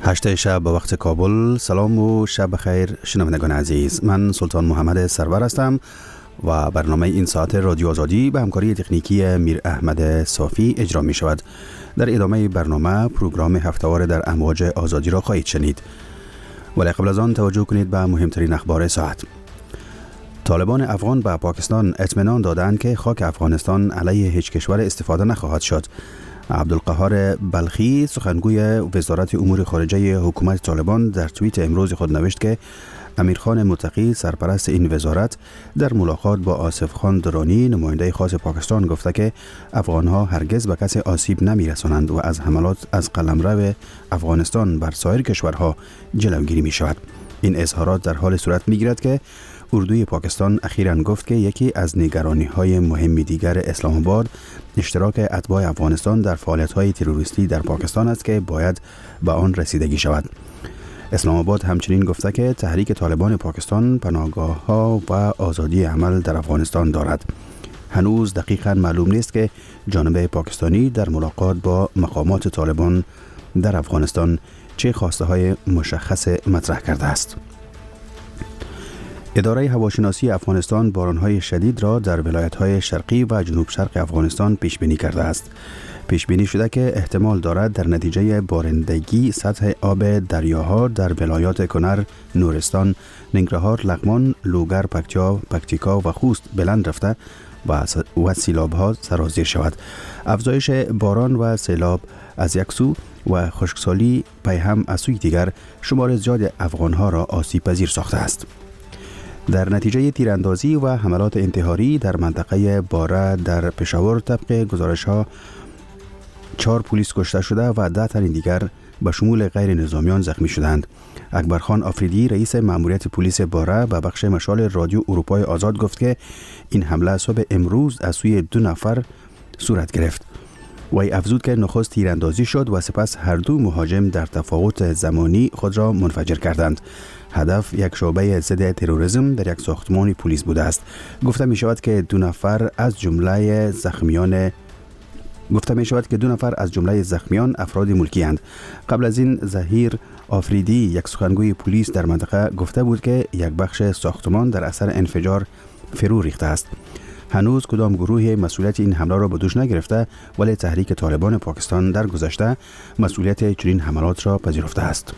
8 شب به وقت کابل. سلام و شب بخیر شنوندگان عزیز. من سلطان محمد سرور هستم و برنامه این ساعت رادیو آزادی به همکاری تکنیکی میر احمد صافی اجرا می شود. در ادامه برنامه پروگرام هفته‌وار در امواج آزادی را خواهید شنید. ولی قبل از آن توجه کنید به مهمترین اخبار ساعت. طالبان افغان به پاکستان اطمینان دادند که خاک افغانستان علیه هیچ کشور استفاده نخواهد شد. عبدالقهار بلخی سخنگوی وزارت امور خارجه حکومت طالبان در توییت امروز خود نوشت که امیرخان متقی سرپرست این وزارت در ملاقات با آصف خان درانی نماینده خاص پاکستان گفته که افغانها هرگز به کسی آسیب نمی‌رسانند و از حملات از قلمرو افغانستان بر سایر کشورها جلوگیری می شود. این اظهارات در حال صورت می‌گیرد که اردوی پاکستان اخیراً گفت که یکی از نگرانی‌های مهم دیگر اسلام آباد اشتراک اتباع افغانستان در فعالیت‌های تروریستی در پاکستان است که باید به آن رسیدگی شود. اسلام آباد همچنین گفته که تحریک طالبان پاکستان پناهگاه‌ها و آزادی عمل در افغانستان دارد. هنوز دقیقاً معلوم نیست که جانب پاکستانی در ملاقات با مقامات طالبان در افغانستان چه خواسته‌های مشخص مطرح کرده است. اداره هواشناسی افغانستان باران‌های شدید را در ولایت‌های شرقی و جنوب شرق افغانستان پیش بینی کرده است. پیش بینی شده که احتمال دارد در نتیجه بارندگی سطح آب دریاها در ولایات کنر، نورستان، ننگرهار، لغمان، لوگر، پکتیکا و خوست بلند رفته و سیلاب‌ها سرازیر شود. افزایش باران و سیلاب از یک سو و خشکسالی پیهم از سوی دیگر شمار زیاد افغان‌ها را آسیب پذیر ساخته است. در نتیجه تیراندازی و حملات انتحاری در منطقه باره در پشاور طبق گزارش‌ها 4 پلیس کشته شده و 10 تن دیگر به شمول غیر نظامیان زخمی شدند. اکبرخان آفریدی رئیس مأموریت پلیس باره به بخش مشال رادیو اروپای آزاد گفت که این حمله صبح امروز از سوی 2 نفر صورت گرفت. وی افزود که نخست تیراندازی شد و سپس هر دو مهاجم در تفاوت زمانی خود را منفجر کردند. هدف یک شعبه ضد تروریسم در یک ساختمان پلیس بوده است. گفته می شود که 2 نفر از جمله زخمیان افراد ملکی اند. قبل از این ظهیر آفریدی یک سخنگوی پلیس در منطقه گفته بود که یک بخش ساختمان در اثر انفجار فرو ریخته است. هنوز کدام گروه مسئولیت این حمله را به دوش نگرفته، ولی تحریک طالبان پاکستان در گذشته مسئولیت چنین حملات را پذیرفته است.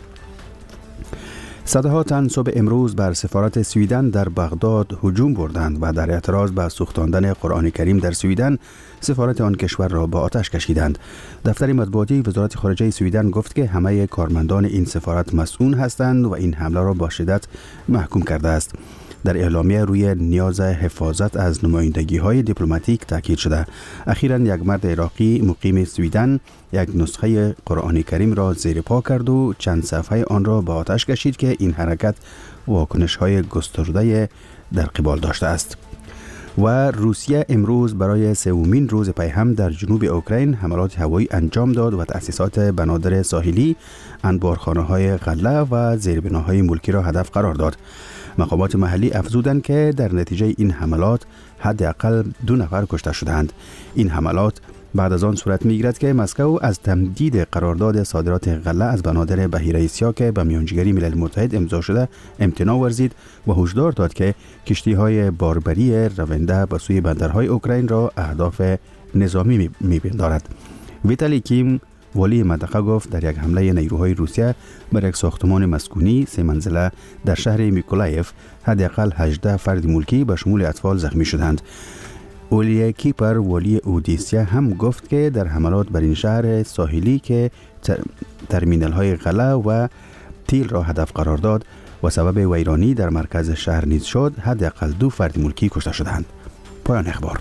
صدها تن صبح امروز بر سفارت سویدن در بغداد هجوم بردند و در اعتراض به سوختاندن قرآن کریم در سویدن سفارت آن کشور را به آتش کشیدند. دفتر مطبوعاتی وزارت خارجه سویدن گفت که همه کارمندان این سفارت مسئول هستند و این حمله را با شدت محکوم کرده است. در اعلامیه روی نیاز حفاظت از نمایندگی‌های دیپلماتیک تاکید شده. اخیراً یک مرد عراقی مقیم سویدن یک نسخه قرآن کریم را زیر پا کرد و چند صفحه آن را به آتش کشید که این حرکت واکنش‌های گسترده در قبال داشته است. و روسیه امروز برای سومین روز پیهم در جنوب اوکراین حملات هوایی انجام داد و تأسیسات بنادر ساحلی، انبارخانه‌های غله و زیربناهای ملکی را هدف قرار داد. مقامات محلی افزودند که در نتیجه این حملات حداقل 2 نفر کشته شدند. این حملات بعد از آن صورت می‌گیرد که مسکو از تمدید قرارداد صادرات غله از بنادر بحیره اسیا که به میانجیگری ملل متحد امضا شده امتناع ورزید و هشدار داد که کشتی‌های باربری رونده به سوی بندرهای اوکراین را اهداف نظامی می‌پندارد. ویتالی کیم ولی منطقه گفت در یک حمله نیروهای روسیه بر یک ساختمان مسکونی 3 منزله در شهر میکولایف حداقل 18 فرد ملکی به شمول اطفال زخمی شدند. اولیه کیپر ولی اودیسیا هم گفت که در حملات بر این شهر ساحلی که ترمینال های غله و تیل را هدف قرار داد و سبب ویرانی در مرکز شهر نیز شد، حداقل 2 فرد ملکی کشته شدند. پایان اخبار.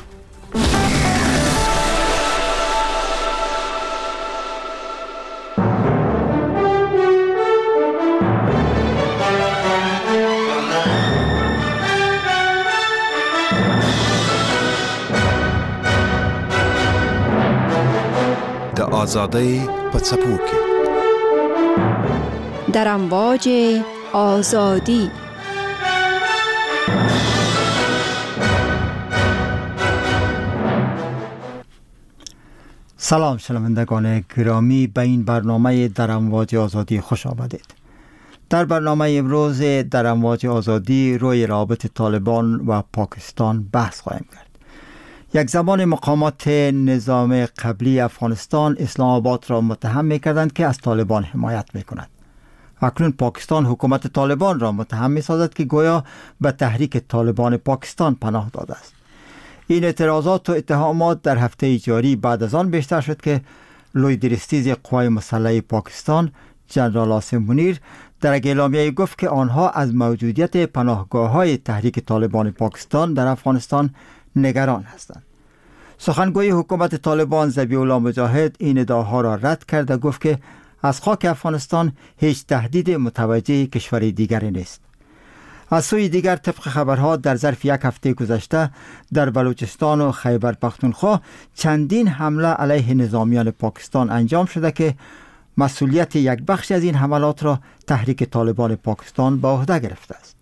آزادی پڅپوکي در امواج آزادی. سلام شنوندگان گرامی، به این برنامه در امواج آزادی خوش آمدید. در برنامه امروز در امواج آزادی روی رابط طالبان و پاکستان بحث خواهیم کرد. یک زمان مقامات نظام قبلی افغانستان اسلام آباد را متهم می‌کردند که از طالبان حمایت می‌کند. اکنون پاکستان حکومت طالبان را متهم می‌سازد که گویا به تحریک طالبان پاکستان پناه داده است. این اعتراضات و اتهامات در هفته جاری بعد از آن بیشتر شد که لویدرستیز قوای مسلحه پاکستان جنرال عاصم منیر در یک اعلامیه گفت که آنها از موجودیت پناهگاه‌های تحریک طالبان پاکستان در افغانستان نگران هستند. سخنگوی حکومت طالبان ذبیح الله مجاهد این ادعاها را رد کرد و گفت که از خاک افغانستان هیچ تهدید متوجه کشور دیگری نیست. از سوی دیگر طبق خبرها در ظرف یک هفته گذشته در بلوچستان و خیبر پختونخوا چندین حمله علیه نظامیان پاکستان انجام شده که مسئولیت یک بخش از این حملات را تحریک طالبان پاکستان به عهده گرفته است.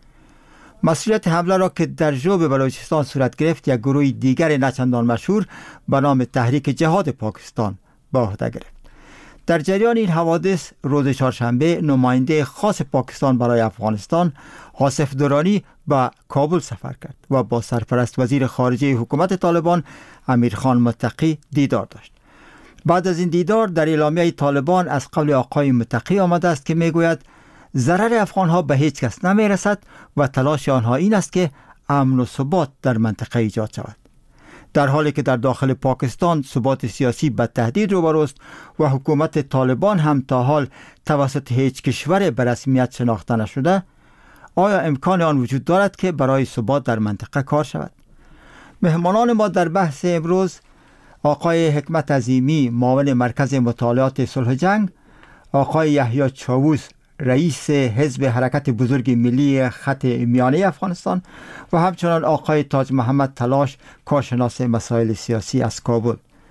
مسئولیت حمله را که در جنوب بلوچستان صورت گرفت یک گروه دیگر نچندان مشهور به نام تحریک جهاد پاکستان به عهده گرفت. در جریان این حوادث روز چهارشنبه نماینده خاص پاکستان برای افغانستان آصف درانی به کابل سفر کرد و با سرپرست وزیر خارجه حکومت طالبان امیرخان متقی دیدار داشت. بعد از این دیدار در اعلامیه طالبان از قول آقای متقی آمده است که میگوید ضرر افغانها به هیچ کس نمی رسد و تلاش آنها این است که امن و ثبات در منطقه ایجاد شود. در حالی که در داخل پاکستان ثبات سیاسی به تهدید روبروست و حکومت طالبان هم تا حال توسط هیچ کشور به رسمیت شناخته نشده، آیا امکان آن وجود دارد که برای ثبات در منطقه کار شود؟ مهمانان ما در بحث امروز آقای حکمت عظیمی معاون مرکز مطالعات صلح جنگ، آقای یحیی چاووس رئیس حزب حرکت بزرگ ملی خط میانه افغانستان و همچنان آقای تاج محمد تلاش کارشناس مسائل سیاسی از کابل.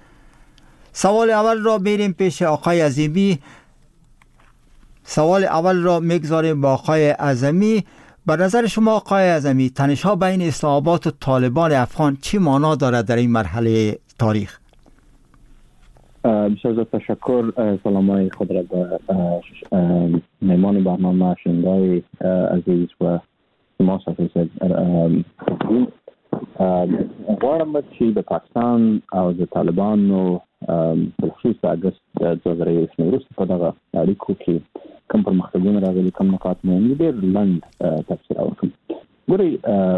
سوال اول را میریم پیش آقای عظیمی. سوال اول را میگذاریم با آقای عظیمی. به نظر شما آقای عظیمی، تنش‌ها بین اسلام آباد و طالبان افغان چی معنا دارد در این مرحله تاریخ؟ بسیار تشکر. سلامای خود را به مهمان برنامه شنوندای عزیز و شما صاحب غواړم چې د پاکستان او د طالبانو بخصوص د اګست 2021 وروسته په دغه اړیکو کې کوم پرمختګونه راغلي، کوم نقاط مهم دي، ډېر لنډ تفسیر وکړم. ګورئ،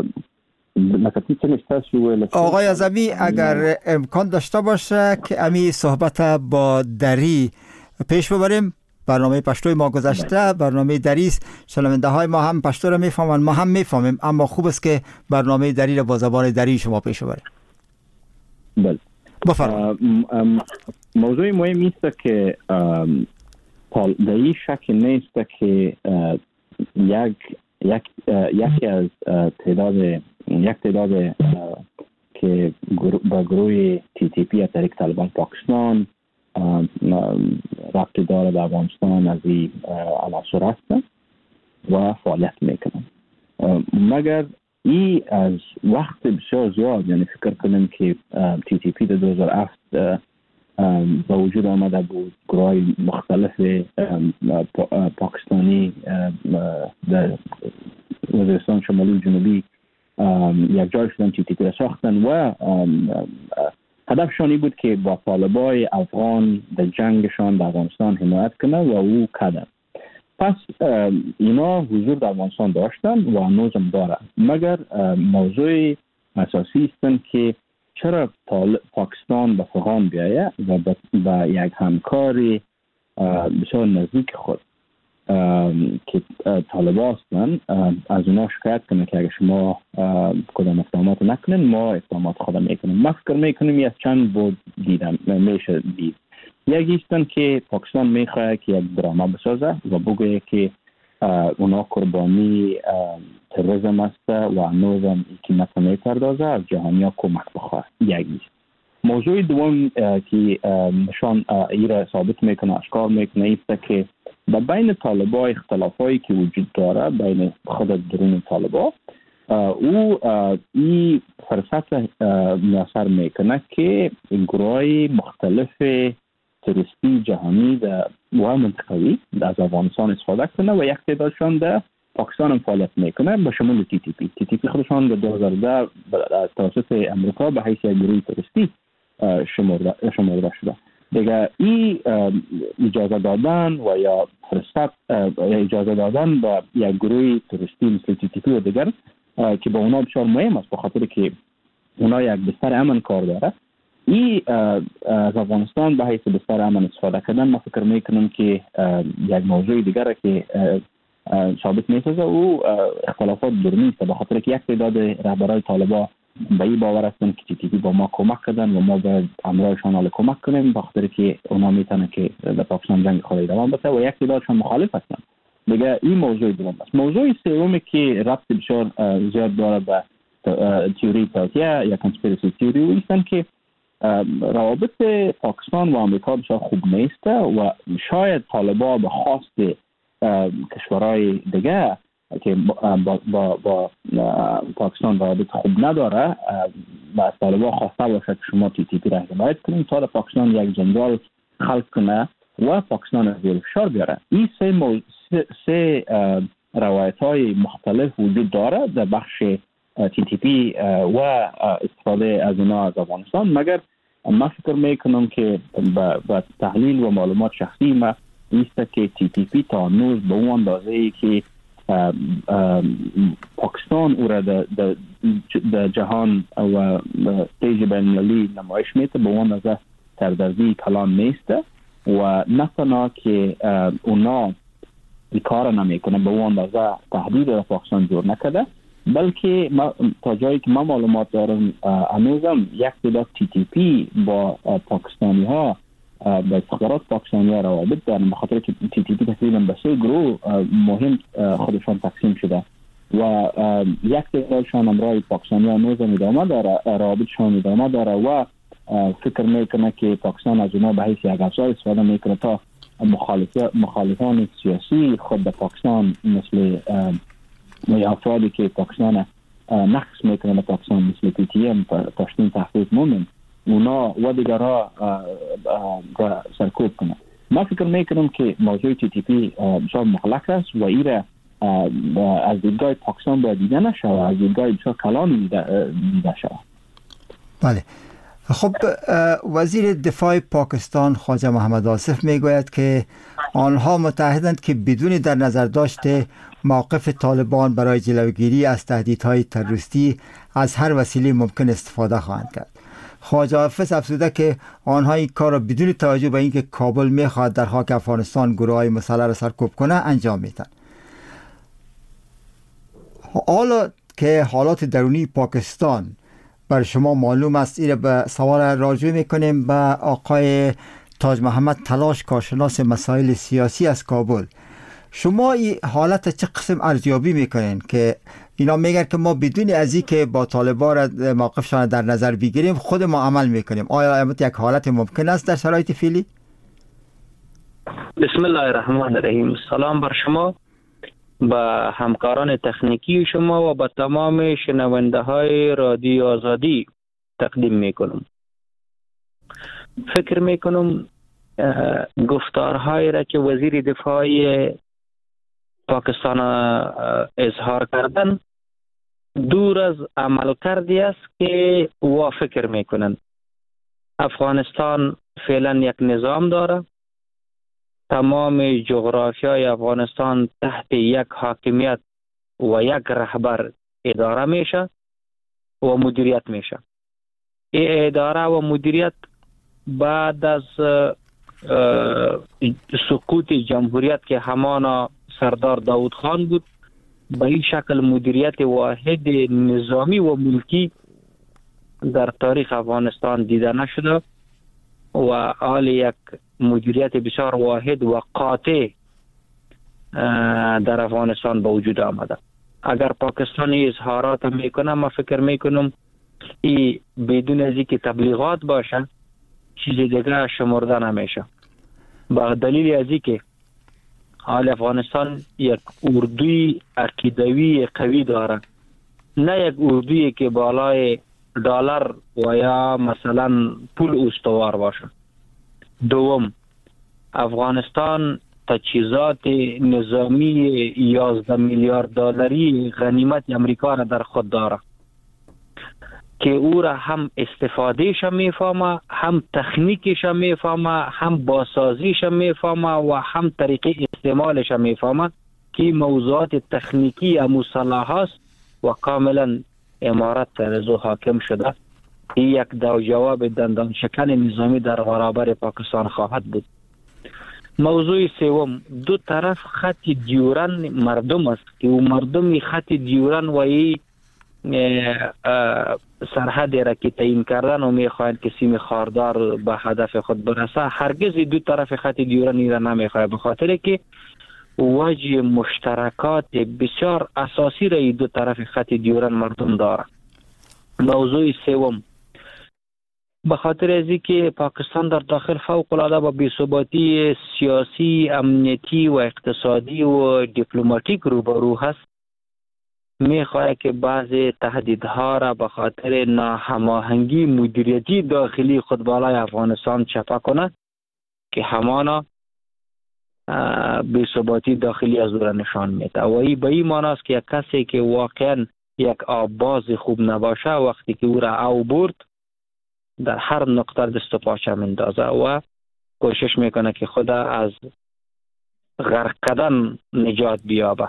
آقای عظیمی اگر امکان داشته باشه که امی صحبت با دری پیش ببریم. برنامه پشتوی ما گذشته برنامه دری است، شنونده های ما هم پشتو را میفهمن، ما هم میفهمیم، اما خوب است که برنامه دری را با زبان دری شما پیش ببریم. بله، بفرمایید. موضوع مهم است که در این شک نیست که یکی از تعداد که با گروه TTP یا تحریک طالبان پاکستان ربط داره به افغانستان از این عناصر هستند و فعالیت میکنن. مگر این از وقت بسیار زیاد، یعنی فکر کنم که TTP در 2007 با وجود آمده بود. گروه مختلف پاکستانی در وزیرستان شمالی و جنوبی یک جای شدن TTP را ساختن و هدفشان این بود که با طالبای افغان در جنگشان در افغانستان حمایت کنه و او کردن. پس اینا حضور در افغانستان داشتن و هنوزم دارن، مگر موضوع اساسی استن که چرا پاکستان به افغان بیایه و به یک همکاری بسیار نزدیک خود که طالبان هستن از اونا شکایت کنه که اگر شما کدام اقدامات نکنین ما اقدامات خود میکنیم. ما فکر میکنیم از چند بود دیدم میشه دید. یکی استن که پاکستان میخواه که یک درامه بسازه و بگویه که اونا قربانی تروریسم است و هنوزم قیمت میپردازه، از جهانی ها کمک بخواه. یکی موضوع دوم که نشان ای را ثابت میکنه، اشکار میکنه است که بین طالبان اختلافایی که وجود داره بین خود درون طالبان او این فرصت میسر میکنه که گروه مختلف توریستی جهانی و منطقوی از افغانستان استفاده کنه و یک تعدادشان در پاکستان هم فعالیت میکنه با شمول تی تی پی خودشان در 2010 توسط امریکا به حیث یک گروه توریستی شمرده شده. دیگه این اجازه دادن و یا فرصت اجازه دادن به یک گروه توریستی مثل تی تی پی و دیگر که با اونا بسیار مهم است، به خاطر که اونا یک بستر امن کار داره. این از افغانستان به حیث بستر امن استفاده کردن ما فکر میکنم که یک موضوع دیگر که ثابت میسازه او اختلافات درونی است، به خاطر که یک تعداد رهبرای طالبان به این باور هستند که تی تی پی با ما کمک کردن و ما باید همراهشان حال کمک کنیم، به خاطر که اونا میتونن که در پاکستان جنگ خود ادامه بده و یک تعدادشان مخالف هستند. دیگه این موضوع دوم است. موضوع سومی که ربط بسیار زیاد داره به تئوری توطئه یا کانسپیرسی تئوری و ایستن که روابط پاکستان و آمریکا بسیار خوب نیست و شاید طالبان به خواست کشورهای دیگه که با پاکستان روابط خوب نداره و از طالبان خواسته باشه که شما تی تی پی را حمایت کنید تا پاکستان یک جنجال خلق کنه و پاکستان از زیر فشار بیاره. این سه روایت های مختلف وجود داره در بخش تی تی پی و استفاده از اونا از افغانستان، مگر من فکر میکنم که با تحلیل و معلومات شخصی ما ایست که تی تی پی تا نوز به اون اندازه ای که پاکستان او را در جهان و استیج بین‌المللی نمایش میده به اون اندازه سردرزی کلان نیست و نه تنها که اونا این کار نمیکنه به اون اندازه تهدید در پاکستان جور نکرده، بلکه تا جایی که من معلومات دارم هنوزم یک تعداد تی تی پی با پاکستانی ها با استخبارات پاکستانی ها روابط دارن، به خاطر که تی تی پی تقریبا به 3 گروه مهم خودشان تقسیم شده و یک تعدادشان امرای پاکستانی ها هنوزم ادامه داره، روابطشان ادامه داره و فکر میکنه که پاکستان از اونا به حیث یک افزار استفاده میکنه تا مخالفان سیاسی خود در پاکستان مثل افرادی که پاکستان نقص میکنه در پاکستان مثل پی تی ام پشتون تحقیق مومن اونا و دیگرها سرکوب کنه. من فکر میکنم که موضوع تی تی پی بسیار مغلق است و ایره از دیدگاه پاکستان باید دیده نشه و از دیدگاه بسیار کلان دیده شود. بله. خب وزیر دفاع پاکستان خواجه محمد آصف میگوید که آنها متحدند که بدون در نظر داشته موقف طالبان برای جلوگیری از تهدیدهای تروریستی از هر وسیله ممکن استفاده خواهند کرد. خواجه حافظ افزوده که آنها این کار را بدون توجه به اینکه کابل میخواهد در خاک افغانستان گروه‌های مسلح را سرکوب کنه انجام میدن. حالا که حالات درونی پاکستان بر شما معلوم است، این به سوال راجع میکنیم به آقای تاج محمد تلاش، کارشناس مسائل سیاسی از کابل. شما این حالت چه قسم ارزیابی میکنین که اینا میگن که ما بدون از این که با طالبان موقفشان در نظر بگیریم خود ما عمل میکنیم؟ آیا یک حالت ممکن است در شرایط فعلی؟ بسم الله الرحمن الرحیم. سلام بر شما، با همکاران تکنیکی شما و با تمام شنونده های رادیو آزادی تقدیم میکنم. فکر میکنم گفتارهایی را که وزیر دفاع پاکستان اظهار کردن دور از عمل کردی است که وا فکر میکنن. افغانستان فعلا یک نظام داره، تمام جغرافیای افغانستان تحت یک حاکمیت و یک رهبر اداره میشه و مدیریت میشه. این اداره و مدیریت بعد از سقوط جمهوریت که همان سردار داود خان بود به این شکل مدیریت واحد نظامی و ملکی در تاریخ افغانستان دیده نشده و حال یک مدیریت بسیار واحد و قاطع در افغانستان به وجود آمده. اگر پاکستانی اظهارات میکنه ما فکر میکنم این بدون از اینکه تبلیغات باشه چیز دیگه شمرده نمیشه. با دلیل از اینکه حال افغانستان یک اردوی عقیدوی قوی داره نه یک اردویی که بالای دلار و یا مثلا پول استوار باشه. دوم، افغانستان تجهیزات نظامی 11 میلیارد دلاری غنیمت امریکا را در خود داره که او را هم استفادهش میفهمه، هم تکنیکش میفهمه، هم بازسازیش میفهمه و هم طریقه استعمالش میفهمه که موضوعات تکنیکی مصالح است و کاملا امارت سر او حاکم شده. این یک جواب دندان شکن نظامی در برابر پاکستان خواهد بود. موضوع سوم، دو طرف خط دیورن مردم است که او مردم خط دیورن و ای سرحد را که تعیین کردن و میخواهند که سیم خاردار به هدف خود برسه، هرگز دو طرف خط دیورن را نمیخواهد، به خاطر که وجه مشترکات بسیار اساسی را دو طرف خط دیورن مردم داره. موضوع سوم، به خاطر از اینکه پاکستان در داخل فوق العاده با بی‌ثباتی سیاسی، امنیتی و اقتصادی و دیپلماتیک روبرو هست، میخواهد که بعض تهدیدها را به خاطر ناهماهنگی مدیریتی داخلی خود بالای افغانستان چپه کنه که همانا بی‌ثباتی داخلی از او را نشان میده. و این به این معنی است که یک کسی که واقعا یک آبباز خوب نباشه، وقتی که او را او برد در هر نقطه دست و پاچه میندازه و کوشش میکنه که خود از غرق کردن نجات بیابه.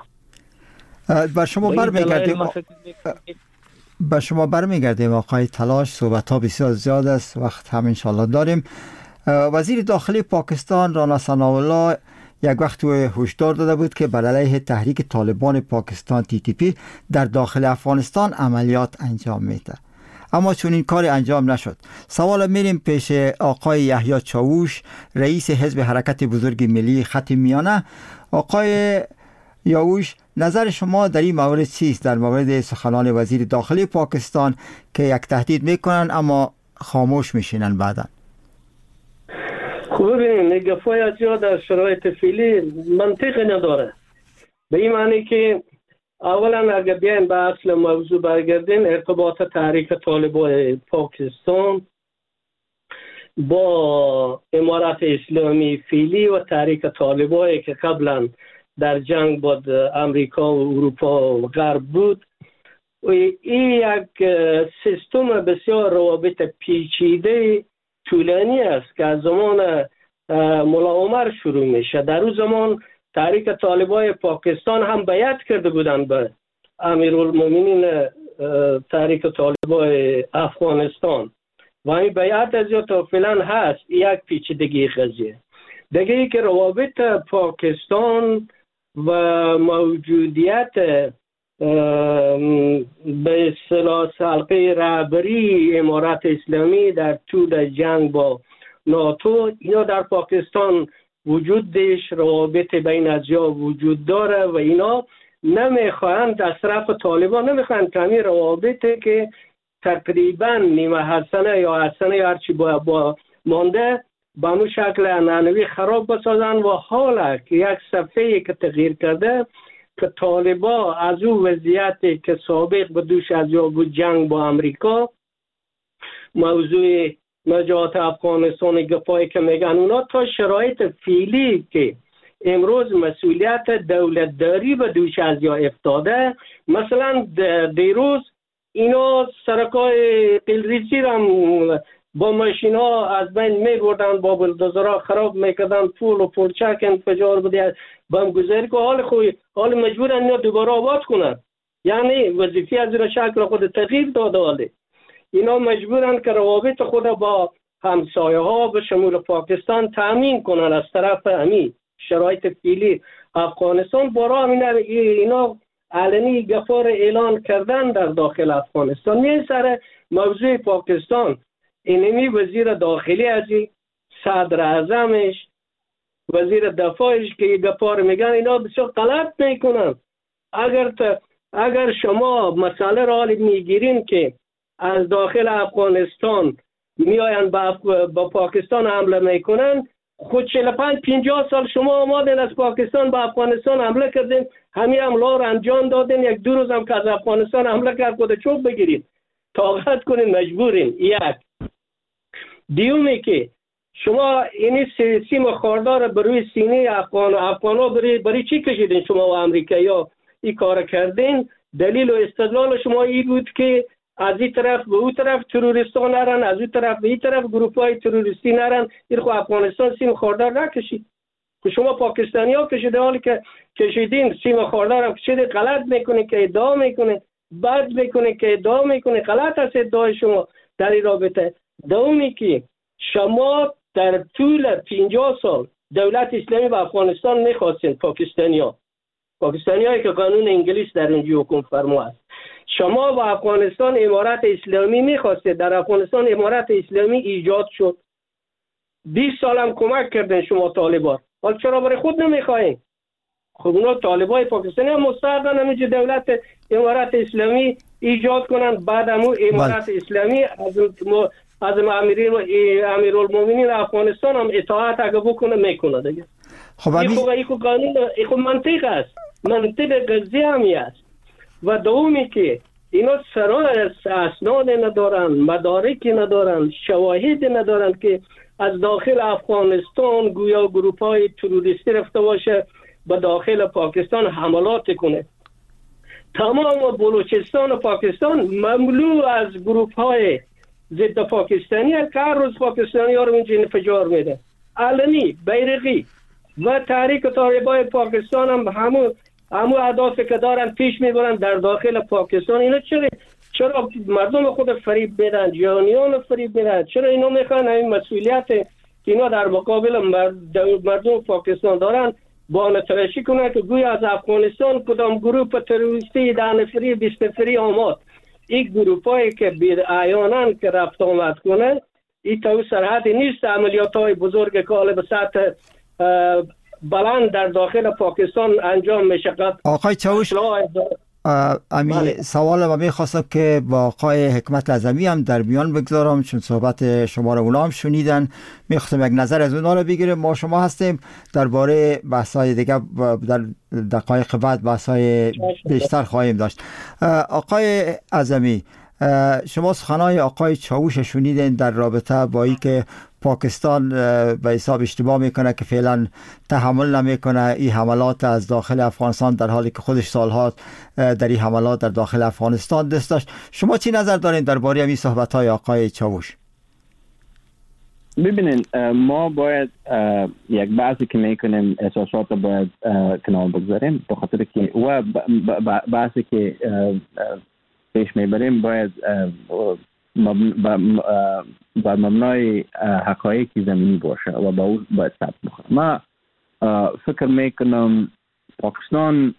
به شما برمیگردیم آقای تلاش. صحبت ها بسیار زیاد است، وقت هم انشالله داریم. وزیر داخلی پاکستان رانا ثناءالله یک وقت هشدار داده بود که بر علیه تحریک طالبان پاکستان TTP در داخل افغانستان عملیات انجام میده، اما چون این کار انجام نشد. سوال میریم پیش آقای یحیی چاووش، رئیس حزب حرکت بزرگ ملی خط میانه. آقای یاووش، نظر شما در این مورد چیست، در مورد سخنان وزیر داخلی پاکستان که یک تهدید میکنن اما خاموش میشینن بعدا؟ خوب ببینید، گفت‌های ازیا در شرایط فعلی منطق نداره، به این معنی که اولا اگر بیایم به اصل موضوع برگردیم، ارتباط تحریک طالبان پاکستان با امارت اسلامی فعلی و تحریک طالبانی که قبلا در جنگ با امریکا و اروپا و غرب بود، این یک سیستم بسیار روابط پیچیده طولانی است که از زمان ملا عمر شروع میشه. در اون زمان تحریک طالبان پاکستان هم بیعت کرده بودند به امیرالمومنین تحریک طالبان افغانستان و این بیعت از تا فعلا هست. یک پیچیدگی قضیه دیگه ای که روابط پاکستان و موجودیت به اصطلاح حلقه رهبری امارت اسلامی در طول جنگ با ناتو، اینا در پاکستان وجود داشت، روابط بین ازیا وجود داره و اینا نمیخواهند از طرف طالبان نمیخواهند که همین روابطی که تقریبا نیمه حسنه یا حسنه یا هرچی با مانده به اون شکل انعنوی خراب بسازن و حالا که یک صفحه که تغییر کرده که طالبا از اون وضعیتی که سابق به دوش از یا بود جنگ با امریکا، موضوع نجات افغانستان گپایی که میگن اونا تا شرایط فعلی که امروز مسئولیت دولتداری به دوش از یا افتاده، مثلا دیروز اینا سرکای قلریزی را با ماشینا از بین می بردن، با بلدوزرها خراب میکردن، پول و پولچک انفجار بوده بمگذاری که حال مجبورن اینا دوباره آباد کنن، یعنی وظیفه از این شکل خود تغییر داده حاله. اینا مجبورن که روابط خود با همسایه ها به شمول پاکستان تامین کنن از طرف همین شرایط فعلی افغانستان. برای همین اینا علنی گفار اعلان کردن در داخل افغانستان. این سر موضوع پاکستان اینمی وزیر داخلی ازی، صدر اعظمش، وزیر دفاعش که یه گپار میگن، اینا بسیار غلط میکنن. اگر شما مسئله را حالی میگیرین که از داخل افغانستان میآیند با پاکستان حمله میکنن، خود 45-50 سال شما آمادین از پاکستان به افغانستان حمله کردین، همین حمله رو انجام دادین. یک دو روز هم که از افغانستان حمله کرد خود چوب بگیرید، طاقت کنین، مجبورین. یک دیومی که شما این سیم خاردار بروی سینه افغانا برای چی کشیدین شما و امریکایی‌ها این کار کردین؟ دلیل و استدلال شما این بود که از این طرف به اون طرف تروریستان نرن، از اون طرف به این طرف گروپ‌های تروریستی نرن. این خو افغانستان سیم خاردار نکشید که شما پاکستانی‌ها کشیده، حالی که کشیدین سیم خاردار هم کشیده. غلط میکنه که ادعا میکنه، بد میکنه که ادعا میکنه. غلط است ادعای شما در این رابطه. دومی که شما در طول 50 سال دولت اسلامی به افغانستان میخواستین، پاکستانی‌هایی که قانون انگلیس در اونجا حکم فرما است. شما و افغانستان امارت اسلامی میخواستید، در افغانستان امارت اسلامی ایجاد شد. 20 سال هم کمک کردن شما طالبان، حال چرا برای خود نمیخواین؟ خب اونا طالبای پاکستانی هم مستحقن همینجا دولت امارت اسلامی ایجاد کنن، بعد همون امارت اسلامی از امیرالمومنین افغانستان هم اطاعت اگه بکنه میکنه دیگه. خب این قانون، این منطق است، منطق قضیه همی است. و دومی که اینا سراغ اسناد ندارن، مدارکی ندارن، شواهد ندارن که از داخل افغانستان گویا گروپ های تروریستی رفته باشه به داخل پاکستان حملات کنه. تمام بلوچستان و پاکستان مملو از گروپ های ضد پاکستانی هست که هر روز پاکستانی ها رو اونجا انفجار میده. علنی، بیرقی و تحریک طالبای پاکستان هم همون اهدافی که دارن پیش میبرن در داخل پاکستان. اینا چرا مردم خود فریب میدن، جهانیان فریب میدن؟ چرا اینا میخوان این مسئولیت که اینا در مقابل مردم پاکستان دارن بانه تراشی کنن که گویا از افغانستان کدام گروپ تروریستی 10 نفری 20 نفری آمد؟ این گروپ هایی که بی‌عیاناً که رفت آمد کنه، این تا سرحد نیست. عملیات های بزرگ که به سطح بلند در داخل پاکستان انجام میشه. آقای چاوش، سوال و میخواستم که با آقای حکمت اعظمی هم در میان بگذارم، چون صحبت شما رو اونا هم شنیدن. میخواستم یک نظر از اونا رو بگیریم. ما شما هستیم درباره بحث‌های دیگه در دقایق بعد بحث‌های بیشتر خواهیم داشت. آقای اعظمی، شما سخنهای آقای چاوش شنیدین در رابطه با این که پاکستان به حساب اشتباه میکنه که فعلا تحمل نمیکنه این حملات از داخل افغانستان، در حالی که خودش سالها در این حملات در داخل افغانستان دست داشت. شما چی نظر دارین درباره این صحبت‌های آقای چاوش؟ ببینین، ما باید یک بحثی که میکنیم احساسات رو باید کنار بگذاریم، به خاطر که و بحثی که پیش میبریم باید بر مبنای حقایق زمینی باشه و با او باید ثبت بکنه. ما فکر میکنم پاکستان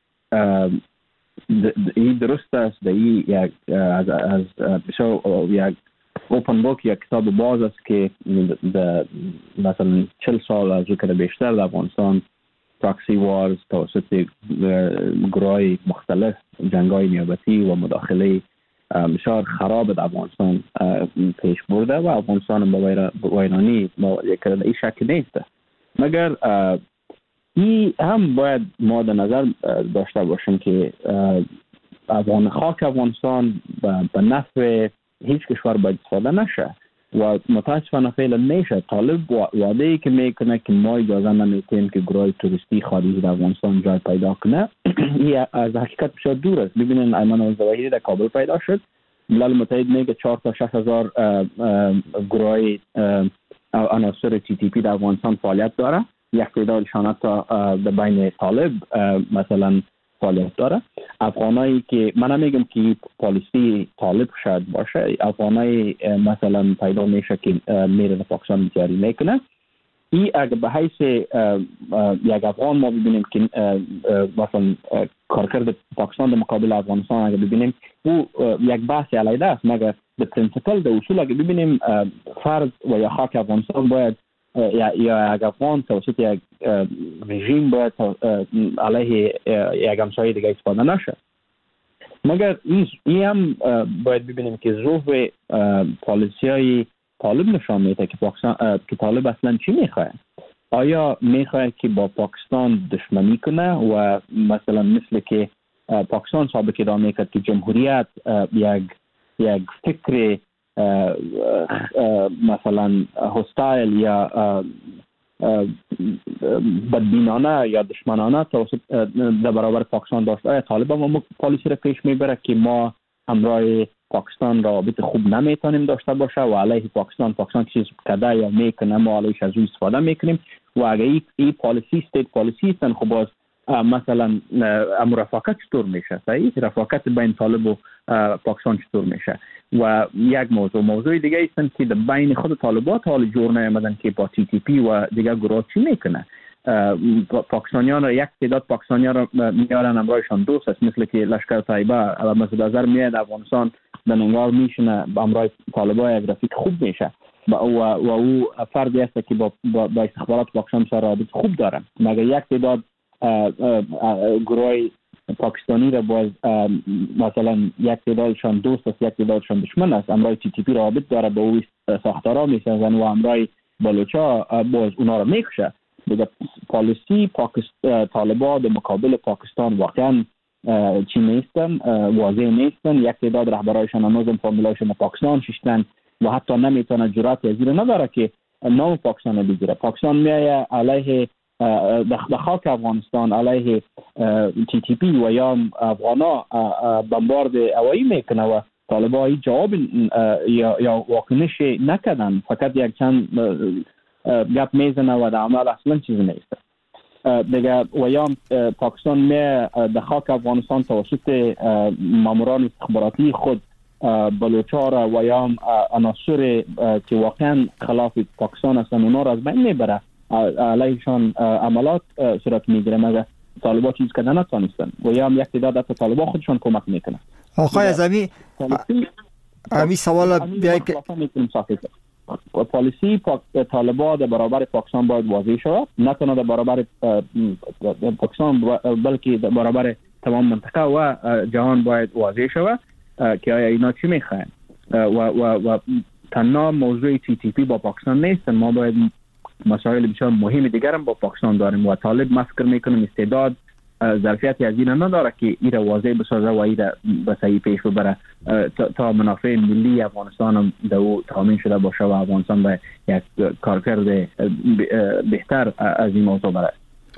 این درست است، این یک از یک اوپن بوک، یک کتاب باز است که مثلا 40 سال از او بیشتر در افغانستان پراکسی وارز توسط گروهای مختلف، جنگ‌های نیابتی و مداخله بسیار خراب در افغانستان پیش برده و افغانستان با ویرانی این شک نیست. مگر این هم باید ما در نظر داشته باشیم که خاک افغانستان به نفع هیچ کشور باید استفاده نشه و متاسفانه فعلا میشه. طالب وعده‌ای که میکنه که ما اجازه نمیدیم که گروه توریستی خارجی در افغانستان جای پیدا کنه، این از حقیقت بسیار دور است. ببینید ایمن الظواهری در کابل پیدا شد، ملل متحد میگه 4 تا 6 هزار گروه عناصر TTP در افغانستان فعالیت داره. یک تعدادشان حتی در بین طالب مثلا فعالیت داره. افغانایی که من نمیگم که پالیسی طالب شاید باشه، افغانایی مثلا پیدا میشه که میره در پاکستان جاری میکنه. این اگه به حیث یک افغان ما ببینیم که مثلا کارکرد پاکستان در مقابل افغانستان اگه ببینیم، او یک بحث علیده است. مگر به پرینسیپل در اصول اگه ببینیم فرض و یا خاک افغانستان باید یا یک افغان توسط یک رژیم باید علیه یک همسایه دیگه استفاده نشه. مگر این هم باید ببینیم که ظهور پالیسی های طالب نشان میده که پاکستان که طالب اصلا چی میخواد. آیا میخواد که با پاکستان دشمنی کنه و مثلا مثل که پاکستان سابق ادامه میکرد که جمهوریت یک فکر مثلا هوستایل یا بدبینانه یا دشمنانه توسط در برابر پاکستان داشت؟ آیا طالب هم پالیسی را پیش میبره که ما همراه پاکستان رابط خوب نمیتونیم داشته باشه و علیه پاکستان چیز کده یا میکنه ما علیهش از روی استفاده میکنیم و اگه این پالیسی استیت پالیسی هستن خب باز مثلا رفاقت چطور میشه؟ صحیح رفاقت بین طالب و پاکستان چطور میشه؟ و یک موضوع دیگه ایستن که بین خود طالبات حال جور نیامدن که با تی تی پی و دیگه گروه چی میکنه. پاکستانیان را یک تعداد پاکستانیان را میارن امرایشان دوست است، مثل که لشکر طیبه مسعود اظهر میاد افغانستان به نگار میشنه با امرای طالبا یک رفیق خوب میشه و او فردی است که با استخبارات پاکستان سره رابط خوب داره. مگر یک تعداد گروه پاکستانی را باز مثلا یک تعدادشان دوست است یک تعدادشان دشمن است، امرای تی تی پی رابط داره با او ساختارا میسازن و امرای بلوچا باز اونا را میکشه. دیگه پالیسی طالبان در مقابل پاکستان واقعا چی نیستن، واضح نیستن. یک تعداد رهبرایشان هنوز فرمولایشان پاکستان ششتن و حتی نمیتونه جرأت از این نداره که نام پاکستان بگیره. پاکستان میایه علیه در خاک افغانستان علیه تی تی پی و یا افغانا بمبارد هوایی میکنه و طالبان هیچ جواب یا واکنش نکردن، فقط یک چند گپ میزنه و در عمل اصلا چیزی نیست. دیگه و یا پاکستان می در خاک افغانستان توسط ماموران استخباراتی خود بلوچا را و یا عناصر که واقعا خلاف پاکستان هستن اونا را از بین میبره، علیهشان عملات صورت میگیره. مگر طالبان چیز کردن نتونستن و یا یک تعداد از طالبان خودشان کمک میکنه. آقای اعظمی امی سوال بیایی که پالیسی طالبان در برابر پاکستان باید واضح شود، نه تنها در برابر پاکستان بلکه در برابر تمام منطقه و جهان باید واضح شود که آیا اینا چی میخواین و تنها موضوع تی تی پی با پاکستان نیست. ما باید مسائل بسیار مهم دیگر هم با پاکستان داریم و طالب ما فکر میکنم استعداد ظرفیت از این نداره که این را واضح بسازه و این را به صحیح پیش ببره تا منافع ملی افغانستان هم در او تامین شده باشه و افغانستان به یک کارکرد بهتر از این موضوع بره.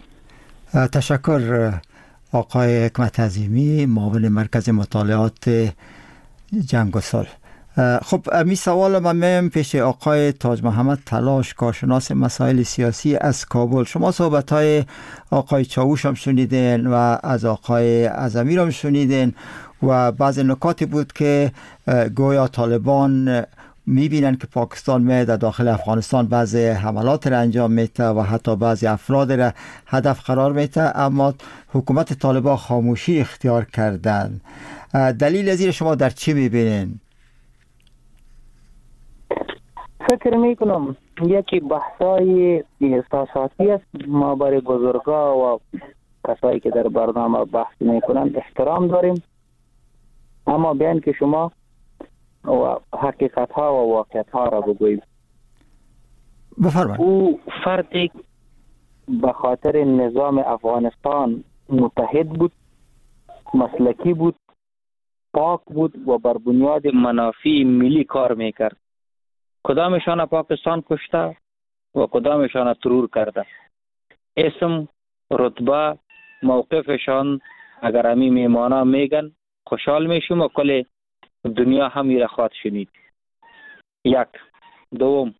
تشکر آقای حکمت عظیمی، معاون مرکز مطالعات جنگ و صلح. خب امی سوال من میم پیش آقای تاج محمد تلاش، کارشناس مسائل سیاسی از کابل. شما صحبت‌های آقای چاوش هم شنیدین و از آقای اعظمی هم شنیدین و بعض نکاتی بود که گویا طالبان میبینن که پاکستان می در داخل افغانستان بعضی حملات را انجام میده و حتی بعضی افراد را هدف قرار میده، اما حکومت طالبان خاموشی اختیار کردن. دلیل از این شما در چی میبینین؟ فکر میکنم یکی بحثای احساساتی است. ما برای بزرگا و کسایی که در برنامه بحث میکنن احترام داریم، اما بیان که شما و حقیقت ها و واقعیت ها را بگوییم. بفرمایید. او فردی به خاطر نظام افغانستان متحد بود، مسلکی بود، پاک بود و بر بنیاد منافع ملی کار میکرد. کدامشان پاکستان کشته و کدامشان ترور کرده. اسم، رتبه، موقفشان اگر همی میمانا میگن خوشحال میشیم و کل دنیا همی را خواهد شنید. یک. دوم،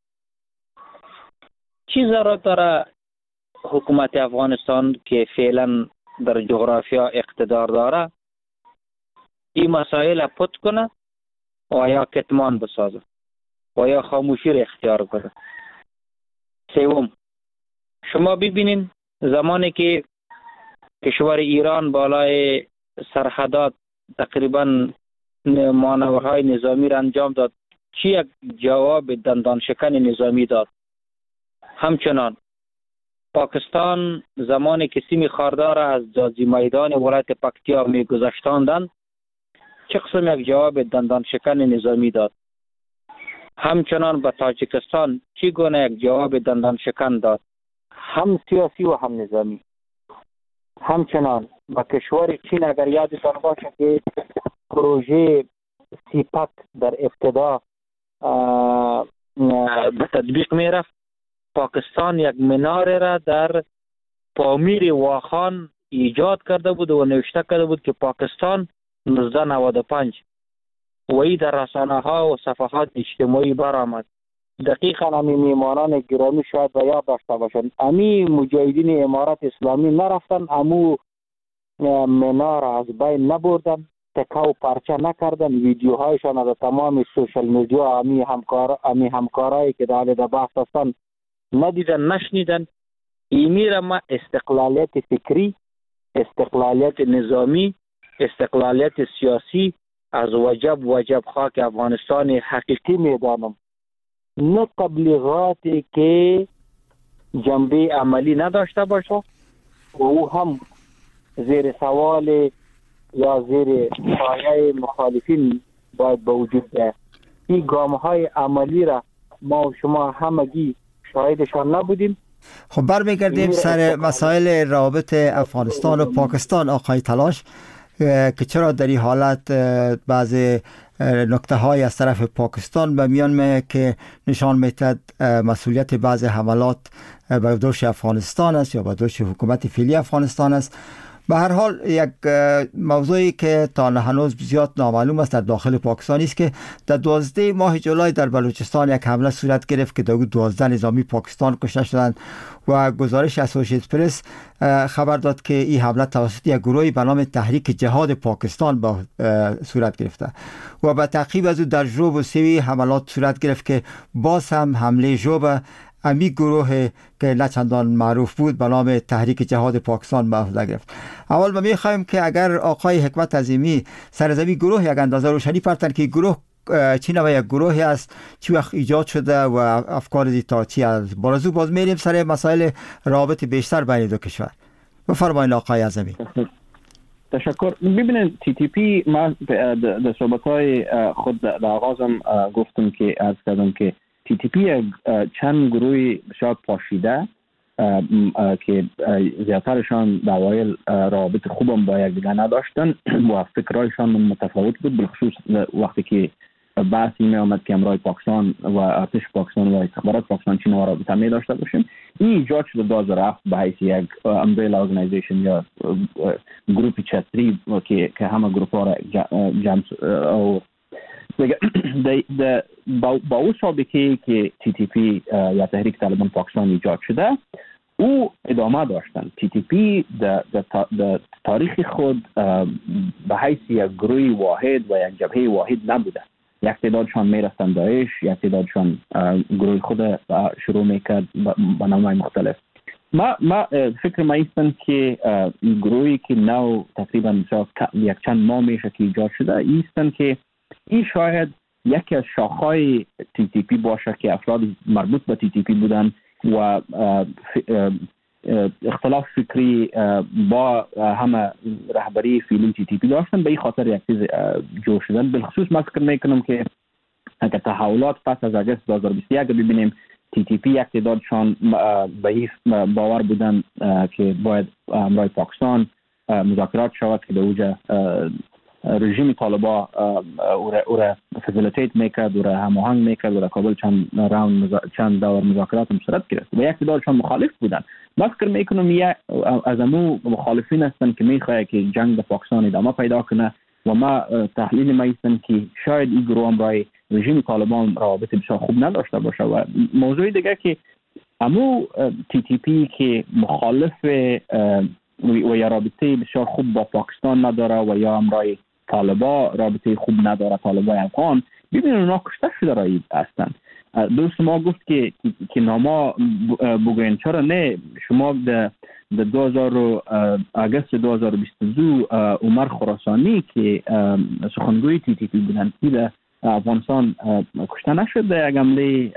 چی ضرورت داره حکومت افغانستان که فعلا در جغرافیا اقتدار داره این مسائل پت کنه و یا کتمان بسازه و یا خاموشی را اختیار کنه. سوم، شما ببینین زمانی که کشور ایران بالای سرحدات تقریبا مانورهای نظامی را انجام داد، چی یک جواب دندان شکن نظامی داد. همچنان پاکستان زمانی که سیم خاردار از جازی میدان ولایت پکتیا می گذشتاندن چه قسم یک جواب دندان شکن نظامی داد. همچنان به تاجیکستان چگونه یک جواب دندان شکن داد، هم سیاسی و هم نظامی. همچنان به کشور چین اگر یادتان باشه که پروژه سیپک در ابتدا به تطبیق می رفت، پاکستان یک مناره را در پامیر واخان ایجاد کرده بود و نوشته کرده بود که پاکستان 1995 و ای در رسانه ها و صفحات اجتماعی برآمد. دقیقا همین میهمانان گرامی شاید به یاد داشته باشند، امی مجاهدین امارت اسلامی نرفتن، امو منار از بین نبردن، تکه و پارچه نکردن، ویدیوهایشان از تمام سوشل میدیا امی همکارایی که در بحث هستند ندیدن نشنیدن. ایمی را ما استقلالیت فکری، استقلالیت نظامی، استقلالیت سیاسی از وجب خاک افغانستان حقیقی میدانم، نه تبلیغاتی که جنبه عملی نداشته باشه و او هم زیر سوال یا زیر سایه مخالفین باید به وجود بیاید. این گام‌های عملی را ما و شما همگی شاهدشان نبودیم. خب برمیگردیم سر مسائل روابط افغانستان و پاکستان. آقای تلاش، که چرا در این حالت بعض نکته های از طرف پاکستان به میان میاد که نشان میدهد مسئولیت بعض حملات به دوش افغانستان است یا به دوش حکومت فعلی افغانستان است. به هر حال یک موضوعی که تا هنوز زیاد نامعلوم است در داخل پاکستان است که در 12 ماه جولای در بلوچستان یک حمله صورت گرفت که 12 نظامی پاکستان کشته شدند و گزارش اسوسییتد پرس خبر داد که این حمله توسط یک گروهی به نام تحریک جهاد پاکستان با صورت گرفته و به تعقیب از او در جوب و سوی حملات صورت گرفت که باز هم حمله جوب امی گروه که نه چندان معروف بود به نام تحریک جهاد پاکستان به عهده گرفت. اول ما می‌خوایم که اگر آقای حکمت عظیمی سرزمین گروه یک اندازه روشنی فرمایند که گروه چی نوع یک گروهی است، چی وقت ایجاد شده و افکار دیتا چی است. بارزو باز میریم سر مسائل روابط بیشتر بین دو کشور. بفرمایید آقای عظیمی. تشکر. ببینید TTP ما در صحبت‌های خود در آغازم گفتم که از کردم که TTP چند گروه بسیار پاشیده که زیادترشان در اوایل روابط خوبم با یکدیگر نداشتن و فکرایشان متفاوت بود، بالخصوص وقتی که بحثی می آمد که امرای پاکستان و ارتش پاکستان و استخبارات پاکستان چین و رابطه می داشته باشیم. این ایجاد شده 2007 به حیث یک امبریلا ارگانایزیشن یا گروپ چتری که همه گروپ ها را جمع با او سابقه که TTP یا تحریک طالبان پاکستان ایجاد شده او ادامه داشتن. TTP در تاریخ خود به حیث یک گروه واحد و یک جبهه واحد نبوده. یک تعدادشان میرفتن داعش، یک تعدادشان گروه خود شروع میکرد با نامهای مختلف. ما فکر ما ایستن که این گروهی که نو تقریبا یک چند ماه میشه که ایجاد شده ایستن که این شاید یکی از شاخهای TTP باشه که افراد مربوط به TTP بودن و اختلاف فکری با همه رهبری فعلی TTP داشتن، به این خاطر یک چیز جور شدن. بالخصوص ما فکر میکنم که اگر تحولات پس از اگست 2021 ببینیم TTP یک تعدادشان به این باور بودن که باید امرای پاکستان مذاکرات شود که به اوجه رژیم طالبا او را فسیلیتیت میکرد، او را هماهنگ میکرد، او را کابل چند دور مذاکرات صورت گرفت و یک تعدادشان مخالف بودن. ما فکر میکنم از امو مخالفین هستن که میخواه که جنگ در پاکستان ادامه پیدا کنه و ما تحلیل ما هستن که شاید این گروه امرای رژیم طالبان روابط بسیار خوب نداشته باشه. و موضوع دیگه که امو TTP که مخالف و یا رابطه بسیار خوب با پاکستان نداره و یا امرای طالبا رابطه خوب نداره، طالبای افغان، ببینید اونا کشته شده رایی هستند. دوست ما گفت که ناما بگوین چرا نه شما در اگست 2022 عمر خراسانی که سخنگوی TTP بودن که در افغانستان کشته نشد یک حمله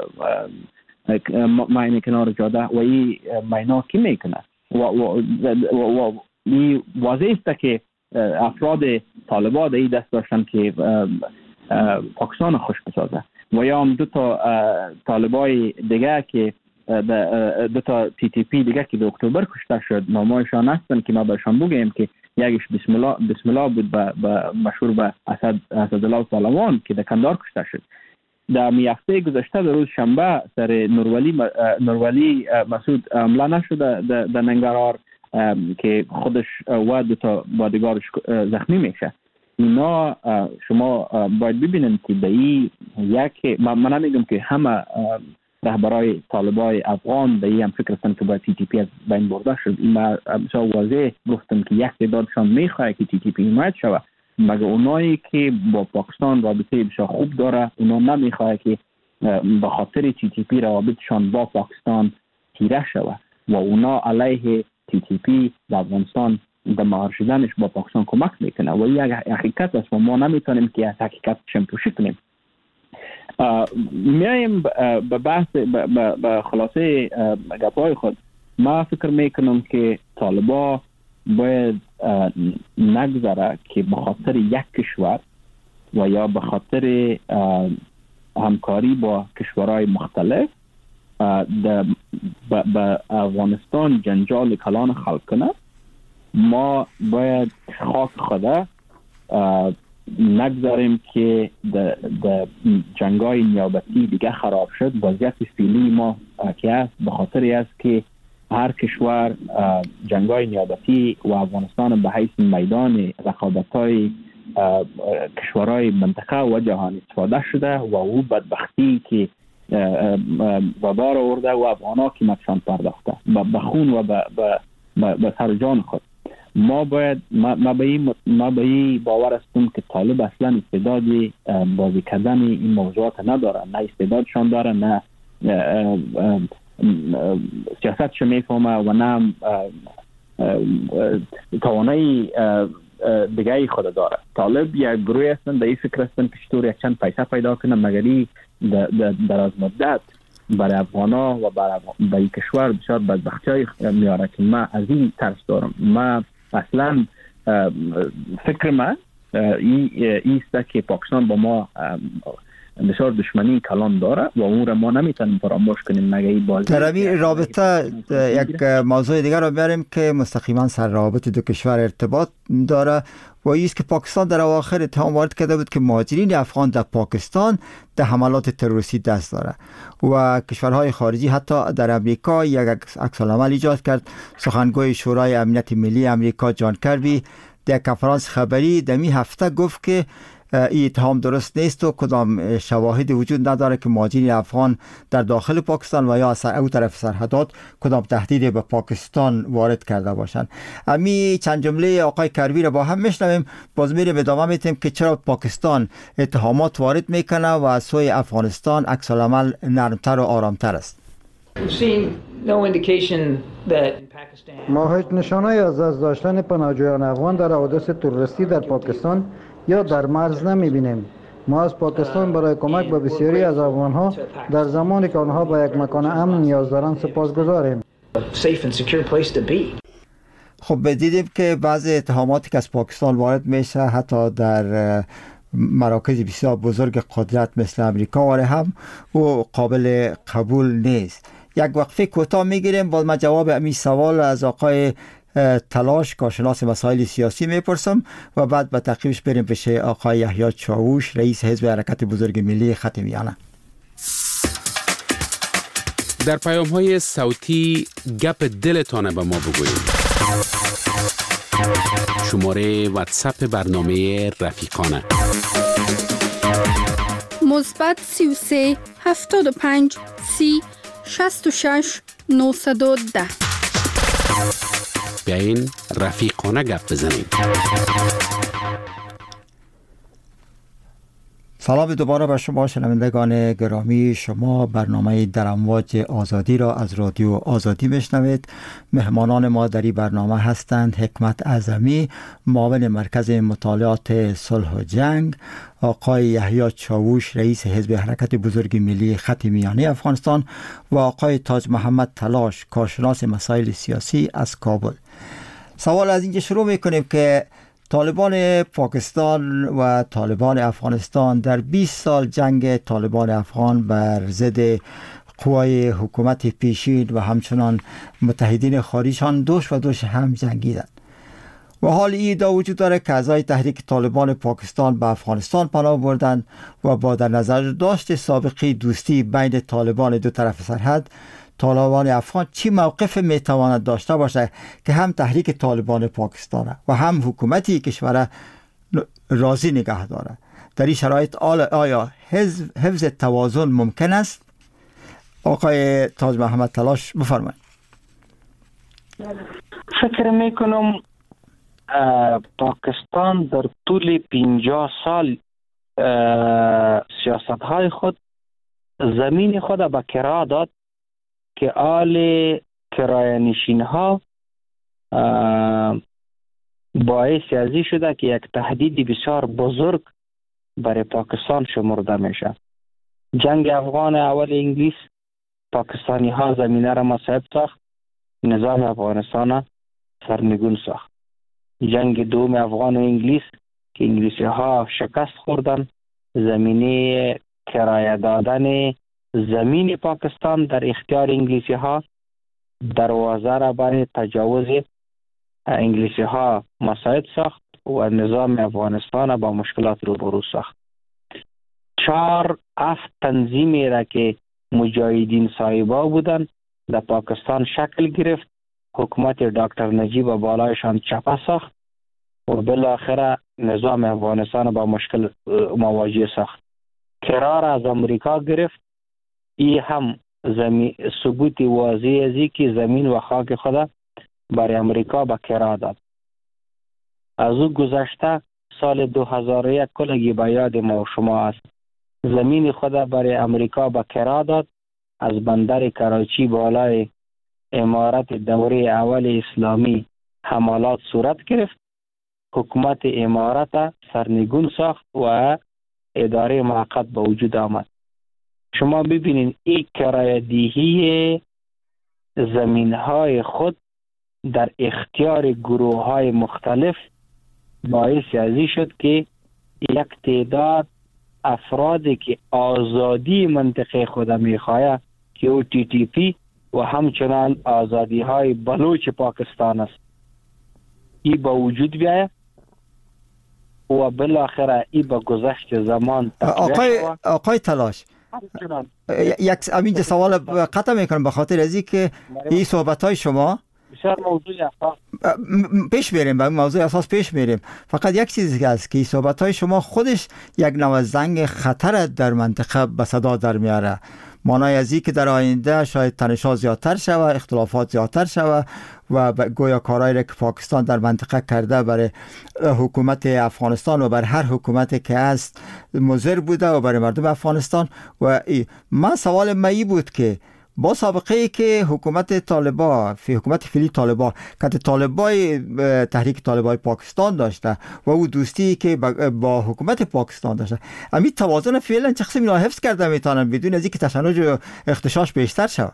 ماین کنار جاده و این ماینا کی میکنه و واضح است که افراد طالبان در این دست داشتن که پاکستان خوش بسازه. و یا هم 2 طالبای دیگه که 2 TTP دیگه که در اکتبر کشته شد، نامایشان هستن که ما بهشان بگیم که یکیش بسم الله بود مشهور به اسدالله پهلوان که در کندهار کشته شد. در هفته گذشته در روز شنبه سر نورولی مسعود حمله نشده در ننگرهار که خودش و 2 بادیگارش زخمی میشه. اینا شما باید ببینید که به این یک من نمیگم که همه رهبرای طالبای افغان به این هم فکر هستن که باید TTP از بین برده شد. این بسیار واضح گفتم که یک تعدادشان میخواه که TTP حمایت شود، مگر اونایی که با پاکستان رابطه بسیار خوب داره اونا نمیخواه که به خاطر TTP روابطشان با پاکستان تیره شود و اونا علیه TTP در افغانستان در مهار شدنش با پاکستان کمک میکنه و یک حقیقت است و ما نمیتونیم که از حقیقت چمپوشی کنیم. میایم به بحث به خلاصه گپای خود. ما فکر میکنم که طالبا باید نگذاره که به خاطر یک کشور و یا به خاطر همکاری با کشورهای مختلف به افغانستان جنجال کلان خلق کنه. ما باید خاک خدا نگذاریم که در جنگای نیابتی دیگه خراب شد. وضعیت فعلی ما که است به خاطر است که هر کشور جنگای نیابتی و افغانستان به حیث میدان رقابت‌های کشورهای منطقه و جهان استفاده شده و او بدبختی که و بار آورده و افغانا قیمتشان پرداخته به خون و به سر جان خود. ما باید ما به این باور هستم که طالب اصلا استعداد بازی کردن این موضوعات نداره، نه استعدادشان داره، نه سیاستش میفهمه و نه توانایی دیگه خود داره. طالب یک گروه هستن در این فکر هستن که چطور یک چند پیسه پیدا کنه، مگری در از مدت برای افغانا و برای کشور بسیار بدبختی میاره که من از این ترس دارم. من اصلا فکر من این است که پاکستان با ما بسیار دشمنی کلان داره و اون را ما نمیتونیم فراموش کنیم مگه این بازی. در این رابطه یک موضوع دیگر رو بیاریم که مستقیما سر روابط دو کشور ارتباط داره و ایست که پاکستان در اواخر اتهام وارد کرده بود که مهاجرین افغان در پاکستان در حملات تروریستی دست داره و کشورهای خارجی حتی در امریکا یک عکس‌العمل ایجاد کرد. سخنگوی شورای امنیت ملی امریکا جان کربی در کنفرانس خبری دمی هفته گفت که این اتهام درست نیست و کدام شواهد وجود نداره که مهاجرین افغان در داخل پاکستان و یا از او طرف سرحدات کدام تهدید به پاکستان وارد کرده باشند. امی چند جمله آقای کربی را با هم میشنویم، باز میریم ادامه میدیم که چرا پاکستان اتهامات وارد میکنه و از سوی افغانستان عکس العمل نرمتر و آرامتر است. ما هیچ نشانه‌ای از دست داشتن پناهجویان افغان در حوادث تروریستی در پاکستان یا در مرز نمی‌بینیم. ما از پاکستان برای کمک به بسیاری از افغان‌ها در زمانی که آنها به یک مکان امن نیاز دارند سپاسگزاریم. خب دیدیم که بعضی اتهاماتی که از پاکستان وارد میشه حتی در مراکز بسیار بزرگ قدرت مثل امریکا و هم و قابل قبول نیست. یک وقفه کوتاه میگیریم، باز من جواب همین سوال از آقای تلاش کارشناس مسائل سیاسی میپرسم و بعد به تعقیبش بریم پیش آقای یحیی چاووش رئیس حزب حرکت بزرگ ملی خط میانه. در پیام‌های صوتی گپ دلتانه به ما بگویید. شماره واتساپ برنامه رفیقانه مثبت 33 75 30 66 910. بیاین رفیقانه گپ بزنیم. سلام دوباره به شما شنوندگان گرامی. شما برنامه در امواج آزادی را از رادیو آزادی میشنوید. مهمانان ما در این برنامه هستند حکمت اعظمی، معاون مرکز مطالعات صلح و جنگ، آقای یحیی چاووش رئیس حزب حرکت بزرگ ملی خط میانه افغانستان و آقای تاج محمد تلاش کارشناس مسائل سیاسی از کابل. سوال از اینجا شروع میکنیم که طالبان پاکستان و طالبان افغانستان در 20 سال جنگ طالبان افغان بر ضد قوای حکومت پیشین و همچنان متحدین خارجیشان دوش و دوش هم جنگیدند و حال ایدا وجود داره که اعضای تحریک طالبان پاکستان به افغانستان پناه بردند و با در نظر داشت سابقه دوستی بین طالبان دو طرف سرحد، طالبان افغان چی موقف میتواند داشته باشه که هم تحریک طالبان پاکستان و هم حکومتی کشور راضی نگه داره؟ در این شرایط آیا حفظ توازن ممکن است؟ آقای تاج محمد تلاش بفرمایید. فکر میکنم پاکستان در طول 50 سال سیاست های خود زمین خود به کرایه داد که آل کرایه نشین ها باعث ازی شده که یک تهدید بسیار بزرگ برای پاکستان شمرده میشه. جنگ افغان اول انگلیس پاکستانی ها زمینه را مساعد ساخت، نظام افغانستان سرنگون ساخت. جنگ دوم افغان و انگلیس که انگلیسی ها شکست خوردن، زمینه کرایه دادن زمین پاکستان در اختیار انگلیسی ها دروازه را برای تجاوز انگلیسی ها مساعد ساخت و نظام افغانستان با مشکلات روبرو ساخت. 4 تنظیمی را که مجاهدین صاحبا بودن در پاکستان شکل گرفت، حکومت دکتر نجیب بالایشان چپه ساخت و بالاخره نظام افغانستان با مشکل مواجه ساخت. قرار از امریکا گرفت، ای هم ثبوت واضح ازی که زمین و خاک خود برای امریکا به کرا داد. از او گذشته سال 2001 کلگی به یاد ما و شما است، زمین خود برای امریکا به کرا داد. از بندر کراچی بالای امارت دوره اول اسلامی حملات صورت گرفت، حکومت امارت سرنگون ساخت و اداره موقت به وجود آمد. شما ببینید این کرایه دهی زمین های خود در اختیار گروه های مختلف باعث ازی شد که یک تعداد افرادی که آزادی منطقه خود میخواه که او TTP و همچنان آزادی های بلوچ پاکستان است، ای با وجود بیاید و بالاخره ای با گذشت زمان آقای تلاش یک همینجا سوال قطع میکنم به خاطر ازی که این صحبت های شما بسیار موضوع اساس پیش میریم، به موضوع اساس پیش میریم. فقط یک چیزی هست که صحبت های شما خودش یک نوع زنگ خطر در منطقه به صدا در میاره، مانای ازی که در آینده شاید تنش‌ها زیادتر شود، اختلافات زیادتر شود و گویا کارهایی را که پاکستان در منطقه کرده برای حکومت افغانستان و بر هر حکومتی که است مضر بوده و برای مردم افغانستان. و من سوال مایی بود که با سابقه ای که حکومت طالبان حکومت فعلی طالبان که طالبای تحریک طالبای پاکستان داشته و او دوستی که با حکومت پاکستان داشته، امی توازن فعلا چه قسمی را حفظ کرده میتونن بدون از اینکه تشنج و اختشاش بیشتر شود؟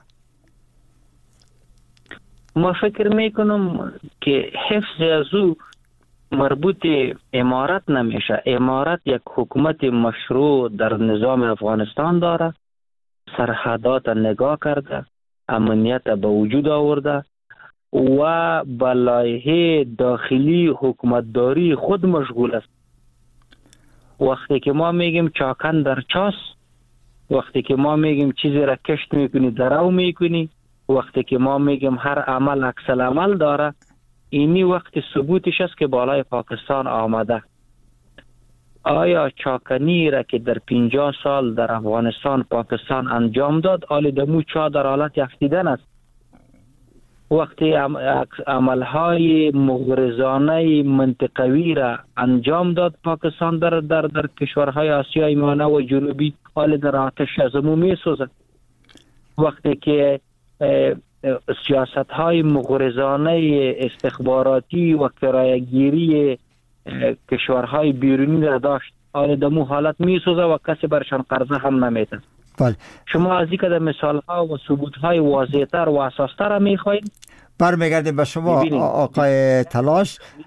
ما فکر میکنم که حفظ از او مربوط امارت نمیشه. امارت یک حکومت مشروع در نظام افغانستان داره، سرحدات نگاه کرده، امنیت به وجود آورده و به لایحه داخلی حکومتداری خود مشغول است. وقتی که ما میگیم چاکن در چاس، وقتی که ما میگیم چیزی را کشت میکنی درو میکنی، وقتی که ما میگیم هر عمل عکس العمل داره، اینی وقت ثبوتش است که بالای پاکستان آمده. آیا چاکنی را که در 50 سال در افغانستان پاکستان انجام داد آل دمو چا در حالت یفتیدن است؟ وقتی عملهای مغرضانه منطقوی را انجام داد پاکستان در کشورهای آسیای میانه و جنوبی، آل در آتش ازمو می سوزد. وقتی که سیاست های مغرضانه استخباراتی و کرایه‌گیری کشورهای بیرونی را داشت، آن دمو حالت میسوزه و کسی برشان قرضه هم نمیده. بله. شما از اینکه مثال ها و ثبوت های واضح تر و اساس تر میخواهید؟ برمیگردیم به شما آقای تلاش.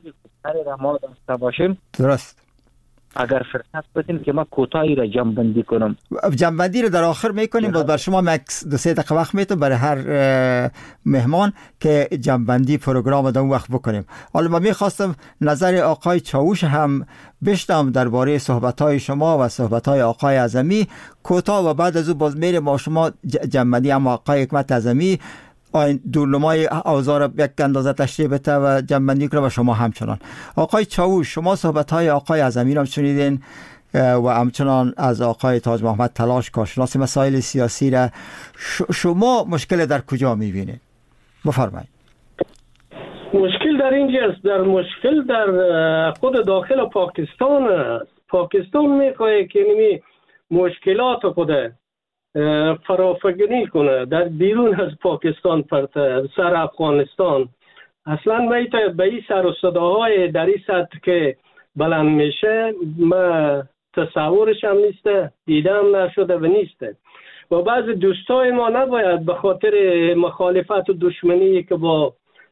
را ما داشته باشیم. درست. اگر فرصت بدین که ما کوتاهی را جمع بندی کنم. جمع بندی رو در آخر میکنیم. باز بر شما مکس 2-3 دقیقه وقت میتون برای هر مهمان که جمع بندی پروگرام در اون وقت بکنیم. حالا من میخواستم نظر آقای چاوش هم بشنوم درباره صحبت‌های شما و صحبت‌های آقای اعظمی کوتاه و بعد از اون باز میریم با شما جمع بندی. اما آقای حکمت اعظمی دورنمای اوضاع یک اندازه تشریح بده و جنبندی کنه و شما همچنان. آقای چاوش، شما صحبت‌های آقای اعظمی را شنیدین و همچنان از آقای تاج محمد تلاش کارشناس مسائل سیاسی را. شما مشکل در کجا می‌بینید؟ بفرمایید. مشکل در اینجاست، مشکل در خود داخل پاکستان است. پاکستان می‌خواهد که نمی مشکلات خود فرافکنی کنه در بیرون از پاکستان سر افغانستان. اصلا میته به این سر و صداهای در این سطح که بلند میشه ما تصورش هم نیسته، دیدم نشده و نیسته. و بعض دوستای ما نباید به خاطر مخالفت و دشمنی که با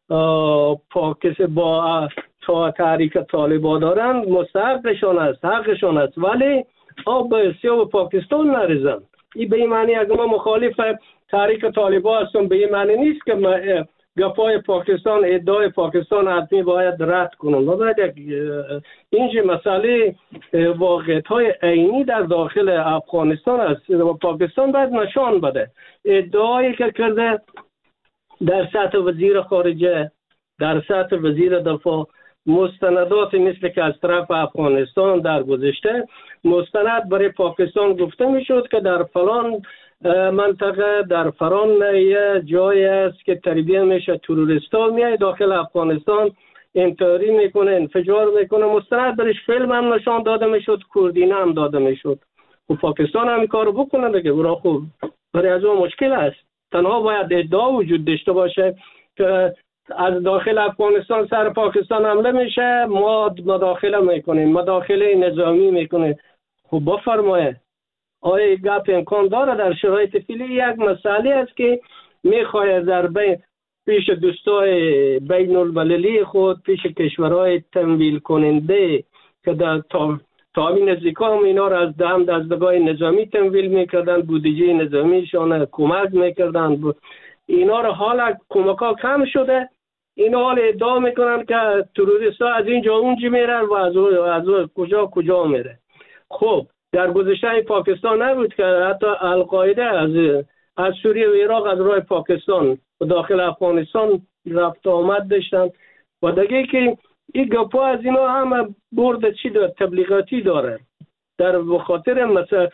تحریک طالبان دارن مستحقشان است، حقشان است، ولی آب سیاه پاکستان نریزن. این به این معنی اگر ما مخالف تحریک طالبان هستم به این معنی نیست که گپای پاکستان، ادعای پاکستان حتمی باید رد کنم. و باید اینجا مسئله واقعیت‌های عینی در داخل افغانستان است و پاکستان باید نشان بده. ادعایی که کرده در سطح وزیر خارجه، در سطح وزیر دفاع، مستندات مثل که از طرف افغانستان در گذشته مستند برای پاکستان گفته میشد که در فلان منطقه، در فلان یه جای است که تربیه میشه تروریستا میاد داخل افغانستان انتحاری میکنه، انفجار میکنه. مستند برش فیلم هم نشان داده میشد، کوردینه هم داده میشد. و پاکستان هم این کارو بکنه دیگه. برای خوب برای از اون مشکل است. تنها باید ادعا وجود داشته باشه که از داخل افغانستان سر پاکستان حمله میشه، ما مداخله میکنیم، مداخله نظامی میکنیم. خب بفرمایه آیا گپ امکان داره؟ در شرایط فعلی یک مسئله است که میخواه در پیش دوستای بین المللی خود، پیش کشورهای تمویل کننده که در تامین نزدیکا هم اینا را از دستگاه نظامی تمویل میکردن، بودجه نظامیشان کمک میکردن، اینا را حالا کمک ها کم شده. اینا حال ادعا میکنن که تروریست ها از اینجا اونجا میرن و از کجا میره. خب در گذشته پاکستان نبود که حتی القاعده از سوریه و عراق از راه پاکستان و داخل افغانستان رفت آمد داشتن و دیگه که این گپا از اینا هم برد تبلیغاتی داره در بخاطر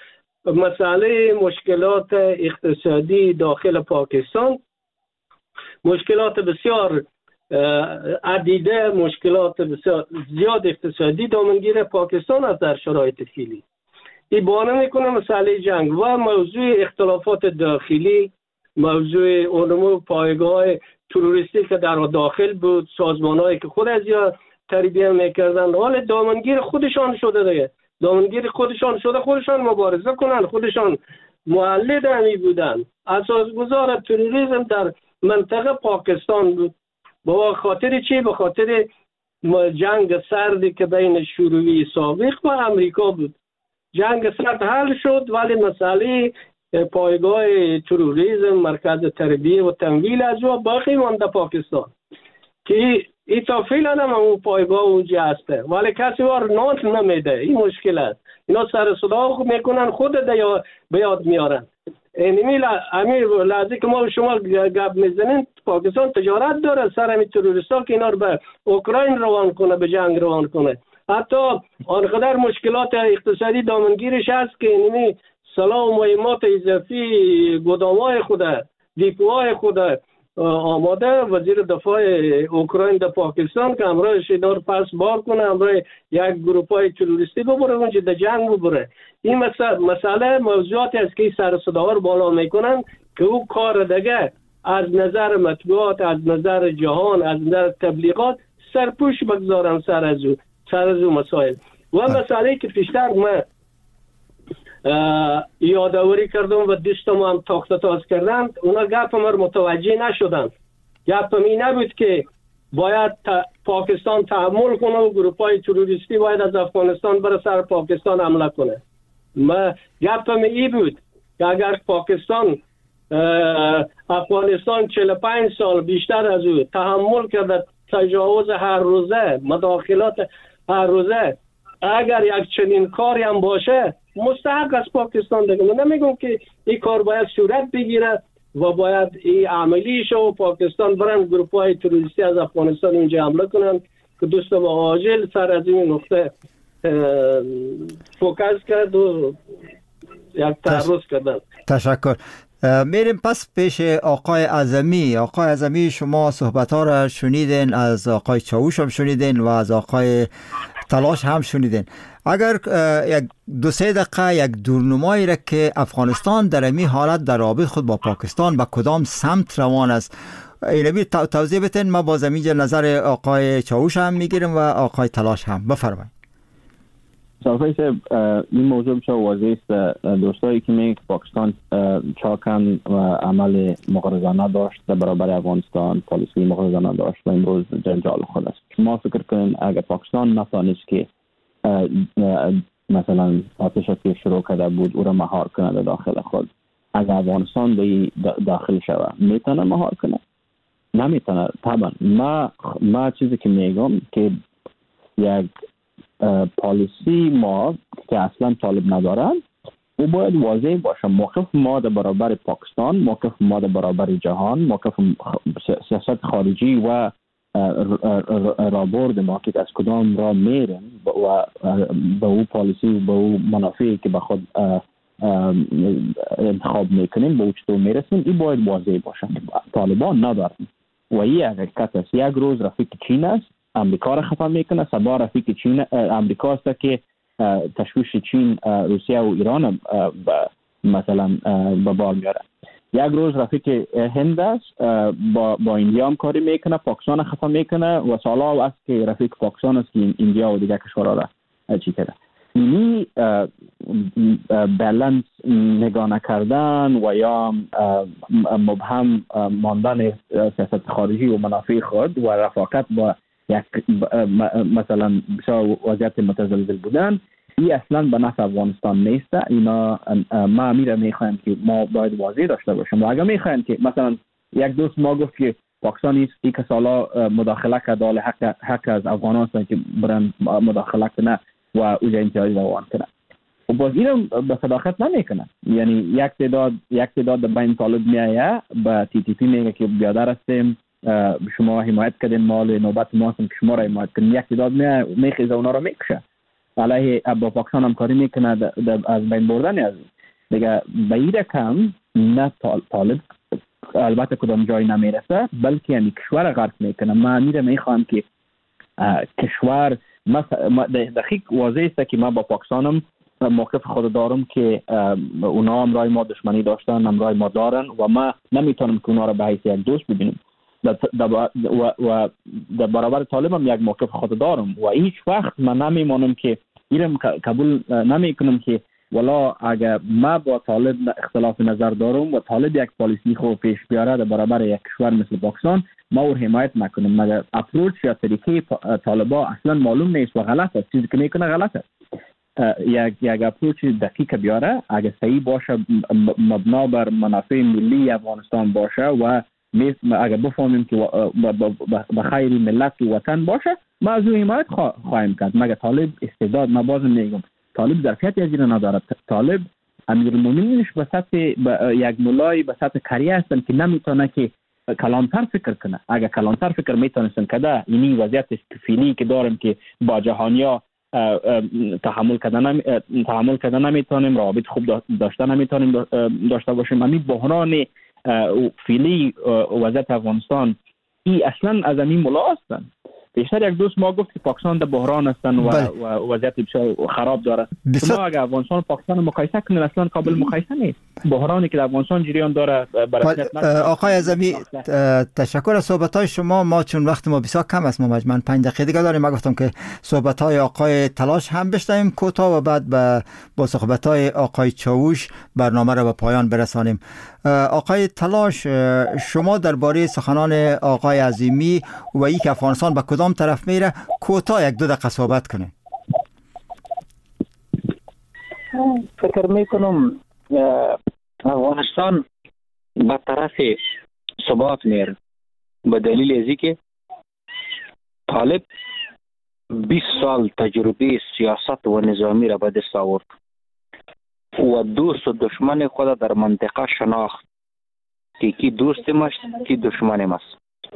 مسئله مشکلات اقتصادی داخل پاکستان، مشکلات بسیار عدیده، مشکلات بسیار زیاد اقتصادی دامنگیر پاکستان است در شرایط فعلی. این بانه میکنه مسئله جنگ و موضوع اختلافات داخلی، موضوع علوم پایگاه تروریستی که در داخل بود، سازمانهایی که خود از یا تربیه میکردن حال دامنگیر خودشان شده دیگه. دامنگیر خودشان شده، خودشان مبارزه کنن، خودشان مولد همی بودن. اساسگذار تروریسم در منطقه پاکستان بود. با خاطر چی؟ به خاطر جنگ سردی که بین شوروی سابق و امریکا بود. جنگ سرد حل شد ولی مسئله پایگاه تروریسم، مرکز تربیه و تمویل از او باقی مانده پاکستان که این تا فعلا هم اون پایگاه اونجا هسته ولی کسی وار نوت نمیده. این مشکل است. اینا سر صدا میکنن خود به یاد میارن. امیر لحظه که ما شما گپ میزنین پاکستان تجارت داره سر همین تروریستا که اینا رو به اوکراین روان کنه، به جنگ روان کنه. حتی آنقدر مشکلات اقتصادی دامنگیرش هست که اینمی سلاح و مهمات اضافی گدامای خود، دیپوهای خود آماده. وزیر دفاع اوکراین در پاکستان که امروز اینا رو پس بار کنه، امروز یک گروپای تروریستی ببره اونجا در جنگ ببره. این مسئله موضوعاتی است که سر صدا رو بالا میکنن که او کار دیگه از نظر مطبوعات، از نظر جهان، از نظر تبلیغات سرپوش بگذارن سر از او مسائل. و مسئله که پیشتر من یادآوری کردم و دوستم هم تاخت تاز کردن، اونا گپ ما متوجه نشدن. گپ می نبود که باید پاکستان تحمل کنه و گروپ‌های تروریستی باید از افغانستان بر سر پاکستان حمله کنه. ما گفتم ای بود که اگر پاکستان افغانستان 45 سال بیشتر از او تحمل کرده تجاوز هر روزه، مداخلات هر روزه، اگر یک چنین کاری هم باشه مستحق از پاکستان دیگه. من نمیگم که این کار باید صورت بگیره و باید این عملی شه و پاکستان برن گروپ‌های تروریستی از افغانستان اینجا حمله کنن که دوست ما عاجل سر از این نقطه فوکس کرد و یک تعرض کردن. تشکر. میریم پس پیش آقای اعظمی. آقای اعظمی، شما صحبت ها را شنیدین، از آقای چاوش هم شنیدین و از آقای تلاش هم شنیدین. اگر یک 2-3 دقیقه یک دورنمایی را که افغانستان در این حالت در رابطه خود با پاکستان به کدام سمت روان است اینمی توضیح بتین، ما باز اینجا نظر آقای چاوش هم میگیریم و آقای تلاش هم. بفرمایید. صافی صاحب، این موضوع بسیار واضح است. دوستایی که میگن که پاکستان چاکن و عمل مغرضانه داشت در برابر افغانستان، پالیسی مغرضانه داشت و امروز جنجال خود است. شما فکر کنین اگر پاکستان نتانست که مثلا آتش که شروع کرده بود او را مهار کنه در داخل خود، اگر افغانستان به داخل شود میتونه مهار کنه؟ نمیتونه. طبعا ما چیزی که میگم که یک پالیسی ما که اصلا طالب ندارن او باید واضح باشه. موقف ما در برابر پاکستان، موقف ما در برابر جهان، موقف سیاست خارجی و رابرد ما که از کدام را میریم و به او پالیسی و به او منافعی که به خود انتخاب میکنیم به او چطور میرسیم، این باید واضح باشه. طالبان ندارن و این حقیقت است. یک روز رفیق چین است، امریکا را خفه میکنه، سبا رفیق چین امریکا است که تشویش چین، روسیه و ایران مثلا به بار میاره. یک روز رفیق هند است، با ایندیا هم کاری میکنه، پاکستان خفه میکنه و سالا است که رفیق پاکستان است که ایندیا و دیگر کشورها را چی کرده. اینی بالانس نگاه نکردن و یا مبهم ماندن سیاست خارجی و منافع خود و رفاقت با یک مثلا بسیار وضعیت متزلزل بودن، این اصلا به نفع افغانستان نیست. اینا ما میخوایم که ما باید واضح داشته باشیم. و اگر میخوایم که مثلا یک دوست ما گفت که پاکستان است که سالا مداخله کرده، حق از افغانان است که برن مداخله کنه و اوجه امتیازی روان کنه و باز اینو به صداقت نمیکنه. یعنی یک تعداد بین طالب میایه به TTP میگه که بیادر هستیم، شما حمایت کردین، مال نوبت ما هستیم که شما را حمایت کنین. یک تعداد میخیزه اونا را میکشه، علیه با پاکستان هم کاری میکنه از بین بردن از دیگه. به این رقم نه طالب البته کدام جای نمیرسه بلکه یعنی کشور غرق میکنه. من میخوام که کشور دقیق واضح است که ما با پاکستانم موقف خود دارم که اونا هم رای ما دشمنی داشتن، هم رای ما دارن و ما نمیتونم که اونا را به حیث یک دوست ببینیم. و در برابر طالب هم یک موقف خود دارم و هیچ وقت من نمیمانم که ایرم قبول نمیکنم که ولا اگر ما با طالب اختلاف نظر دارم و طالب یک پالیسی خود پیش بیاره در برابر یک کشور مثل پاکستان، ما او حمایت نکنم. مگر اپروچ یا طریقه طالبا اصلا معلوم نیست و غلط است. چیزی که میکنه غلط است. یک اپروچ دقیق بیاره، اگر صحیح باشه، مبنا بر منافع ملی افغانستان باشه و اگر بفهمیم که به خیر ملت و وطن باشه، ما از او حمایت خواهیم کرد. مگر طالب استعداد، ما بازم میگم طالب ظرفیت از این ندارد. طالب امیرالمومنینش به سطح یک مولای به سطح کریه هستن که نمیتونه که کلانتر فکر کنه. اگر کلانتر فکر میتونستن کده اینی وضعیت فعلی که داریم که با جهانیا تحمل کردن نمیتونیم، روابط خوب داشتن نمیتونیم داشته باشیم. همین بحران فعلی وضعیت افغانستان ای اصلا از همین مولا هستن. بیشتر یک دوست ما گفت که پاکستان در بحران هستن و وضعیت بسیار خراب داره. شما اگر افغانستان و پاکستان مقایسه کنید اصلا قابل مقایسه نیست. بحرانی که در افغانستان جریان داره آقای اعظمی تشکر از صحبت‌های شما. ما چون وقت ما بسیار کم است، ما مجموعاً 5 دقیقه دیگه داریم. ما گفتم که صحبت‌های آقای تلاش هم بشنویم کوتاه و بعد با صحبت‌های آقای چاووش برنامه را به پایان برسانیم. آقای تلاش، شما درباره سخنان آقای عظیمی و اینکه که افغانستان به کدام طرف میره کوتاه 1-2 دقیقه صحبت کنه. فکر میکنم افغانستان به طرف ثبات میره به دلیل ازی که طالب 20 سال تجربه سیاست و نظامی را به دست آورد و دوست و دشمن خود در منطقه شناخت که کی دوستم است کی دشمنم است.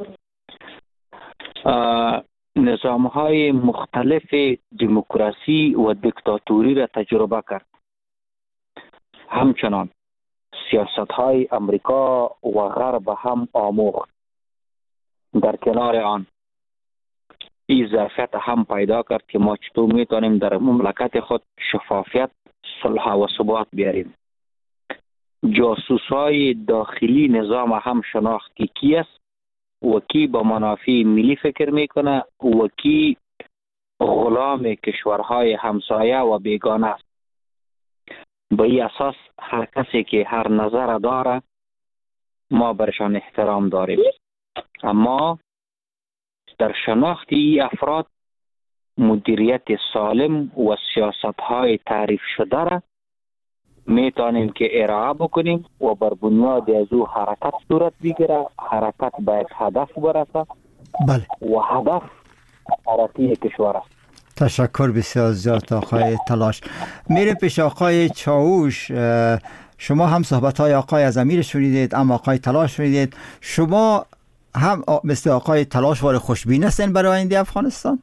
نظام‌های مختلف دموکراسی و دیکتاتوری را تجربه کرد. همچنان سیاست‌های امریکا و غرب هم آموخت. در کنار آن این ظرفیت هم پیدا کرد که ما چطور میتونیم در مملکت خود شفافیت، صلح و ثبات بیاریم. جاسوس‌های داخلی نظام هم شناخت که کی است و کی با منافع ملی فکر میکنه و کی غلام کشورهای همسایه و بیگانه است. به این اساس هر کسی که هر نظر داره ما برشان احترام داریم، اما در شناخت این افراد مدیریت سالم و سیاست‌های تعریف شده را میتونیم که ارائه بکنیم و بر بنیاد از او حرکت صورت بگیره. حرکت به یک هدف برسه. بله. و هدف ترقی کشور است. تشکر بسیار زیاد آقای تلاش. میره پیش آقای چاووش. شما هم صحبت‌های آقای عظمی شنیدید، اما آقای تلاش شنیدید. شما هم مثل آقای تلاش وارد خوشبین هستین برای آینده افغانستان؟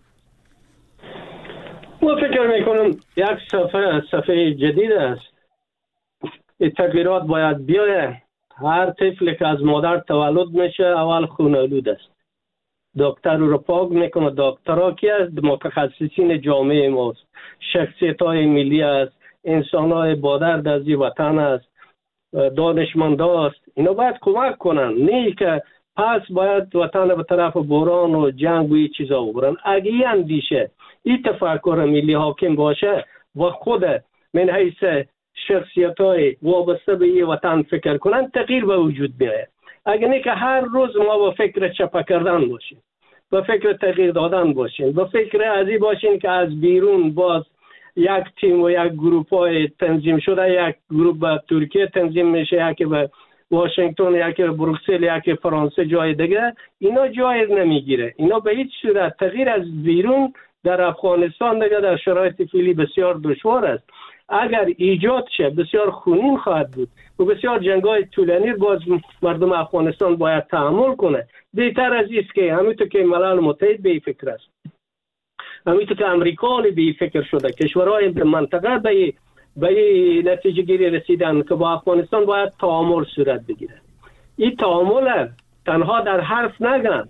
ما فکر میکنم یک صفحه جدید است. تغییرات باید بیایه. هر طفلی که از مادر تولد میشه اول خون‌آلود است. دکتر رو پاک میکنه. دکترها کی است؟ متخصصین جامعه ماست، شخصیت‌های ملی است، انسان‌های با درد از این وطن است، دانشمندا است. اینا باید کمک کنن، نه که پس باید وطن به طرف بحران و جنگ و این چیزا ببرن. اگه این اندیشه، این تفکر ملی حاکم باشه و خود من حیث شخصیت‌های وابسته به این وطن فکر کنن، تغییر به وجود میاد. اگه نه که هر روز ما با فکر چپه کردن باشیم، با فکر تغییر دادن باشیم، با فکر ازی باشیم که از بیرون باز یک تیم و یک گروپ های تنظیم شده، یک گروپ به ترکیه تنظیم میشه، یکی به واشنگتن، یکی به بروکسل، یکی فرانسه، جای دیگه. اینا جای نمیگیره. اینا به هیچ صورت تغییر از بیرون در افغانستان دیگه در شرایط فعلی بسیار دشوار است. اگر ایجاد شه بسیار خونین خواهد بود و بسیار جنگ‌های طولانی باز مردم افغانستان باید تحمل کنه. بهتر از است که همینطور که ملل متحد به این فکر است، همینطور که امریکا به این فکر شده، کشورهای منطقه به این نتیجه گیری رسیدن که با افغانستان باید تعامل صورت بگیره. این تعامل تنها در حرف نگن،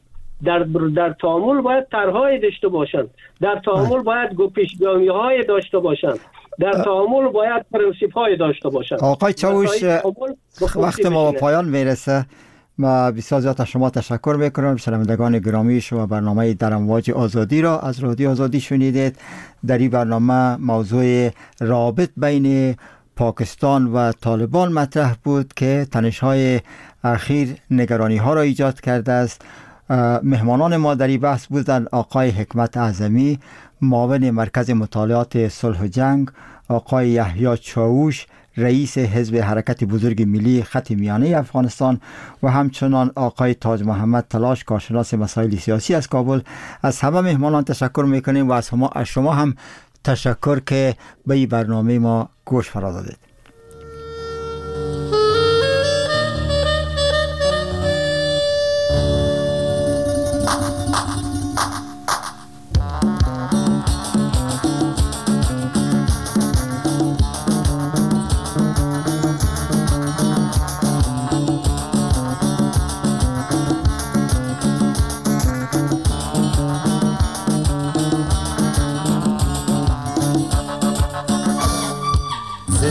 در تعامل باید طرح‌های داشته باشند، در تعامل باید پیشگامی‌های داشته باشند، در تعامل باید پرنسیپ‌های داشته باشند. آقای چاووش، وقت ما به پایان میرسه. ما بسیار زیاد از شما تشکر میکنم. شنوندگان گرامی، شما برنامه در امواج آزادی را از رادیو آزادی شنیدید. در این برنامه موضوع رابط بین پاکستان و طالبان مطرح بود که تنش‌های اخیر نگرانی ها را ایجاد کرده است. مهمانان ما در این بحث بودند آقای حکمت اعظمی، معاون مرکز مطالعات صلح و جنگ، آقای یحیی چاووش، رئیس حزب حرکت بزرگ ملی خط میانه افغانستان، و همچنان آقای تاج محمد تلاش، کارشناس مسائل سیاسی از کابل. از همه مهمانان تشکر میکنیم و از شما هم تشکر که به این برنامه ما گوش فرا دادید.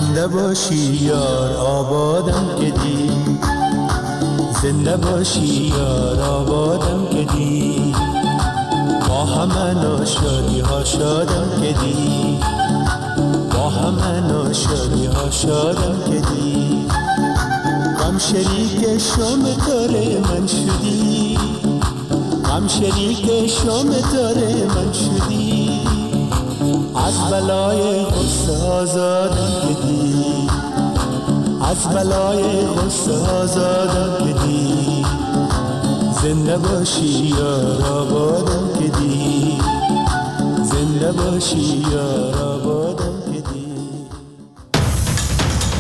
زنده باشی یار آبادم که دی، زنده باشی یار آبادم که دی، با همه ناشادی ها شادم که دی، با همه ناشادی ها شادم که دی. غم شریک شام داره من شدی، غم شریک شام داره من شدی، از بلای غصه آزادم که دی، از بلای غصه آزادم که دی. زنده باشی یار آبادم که دی، زنده باشی یار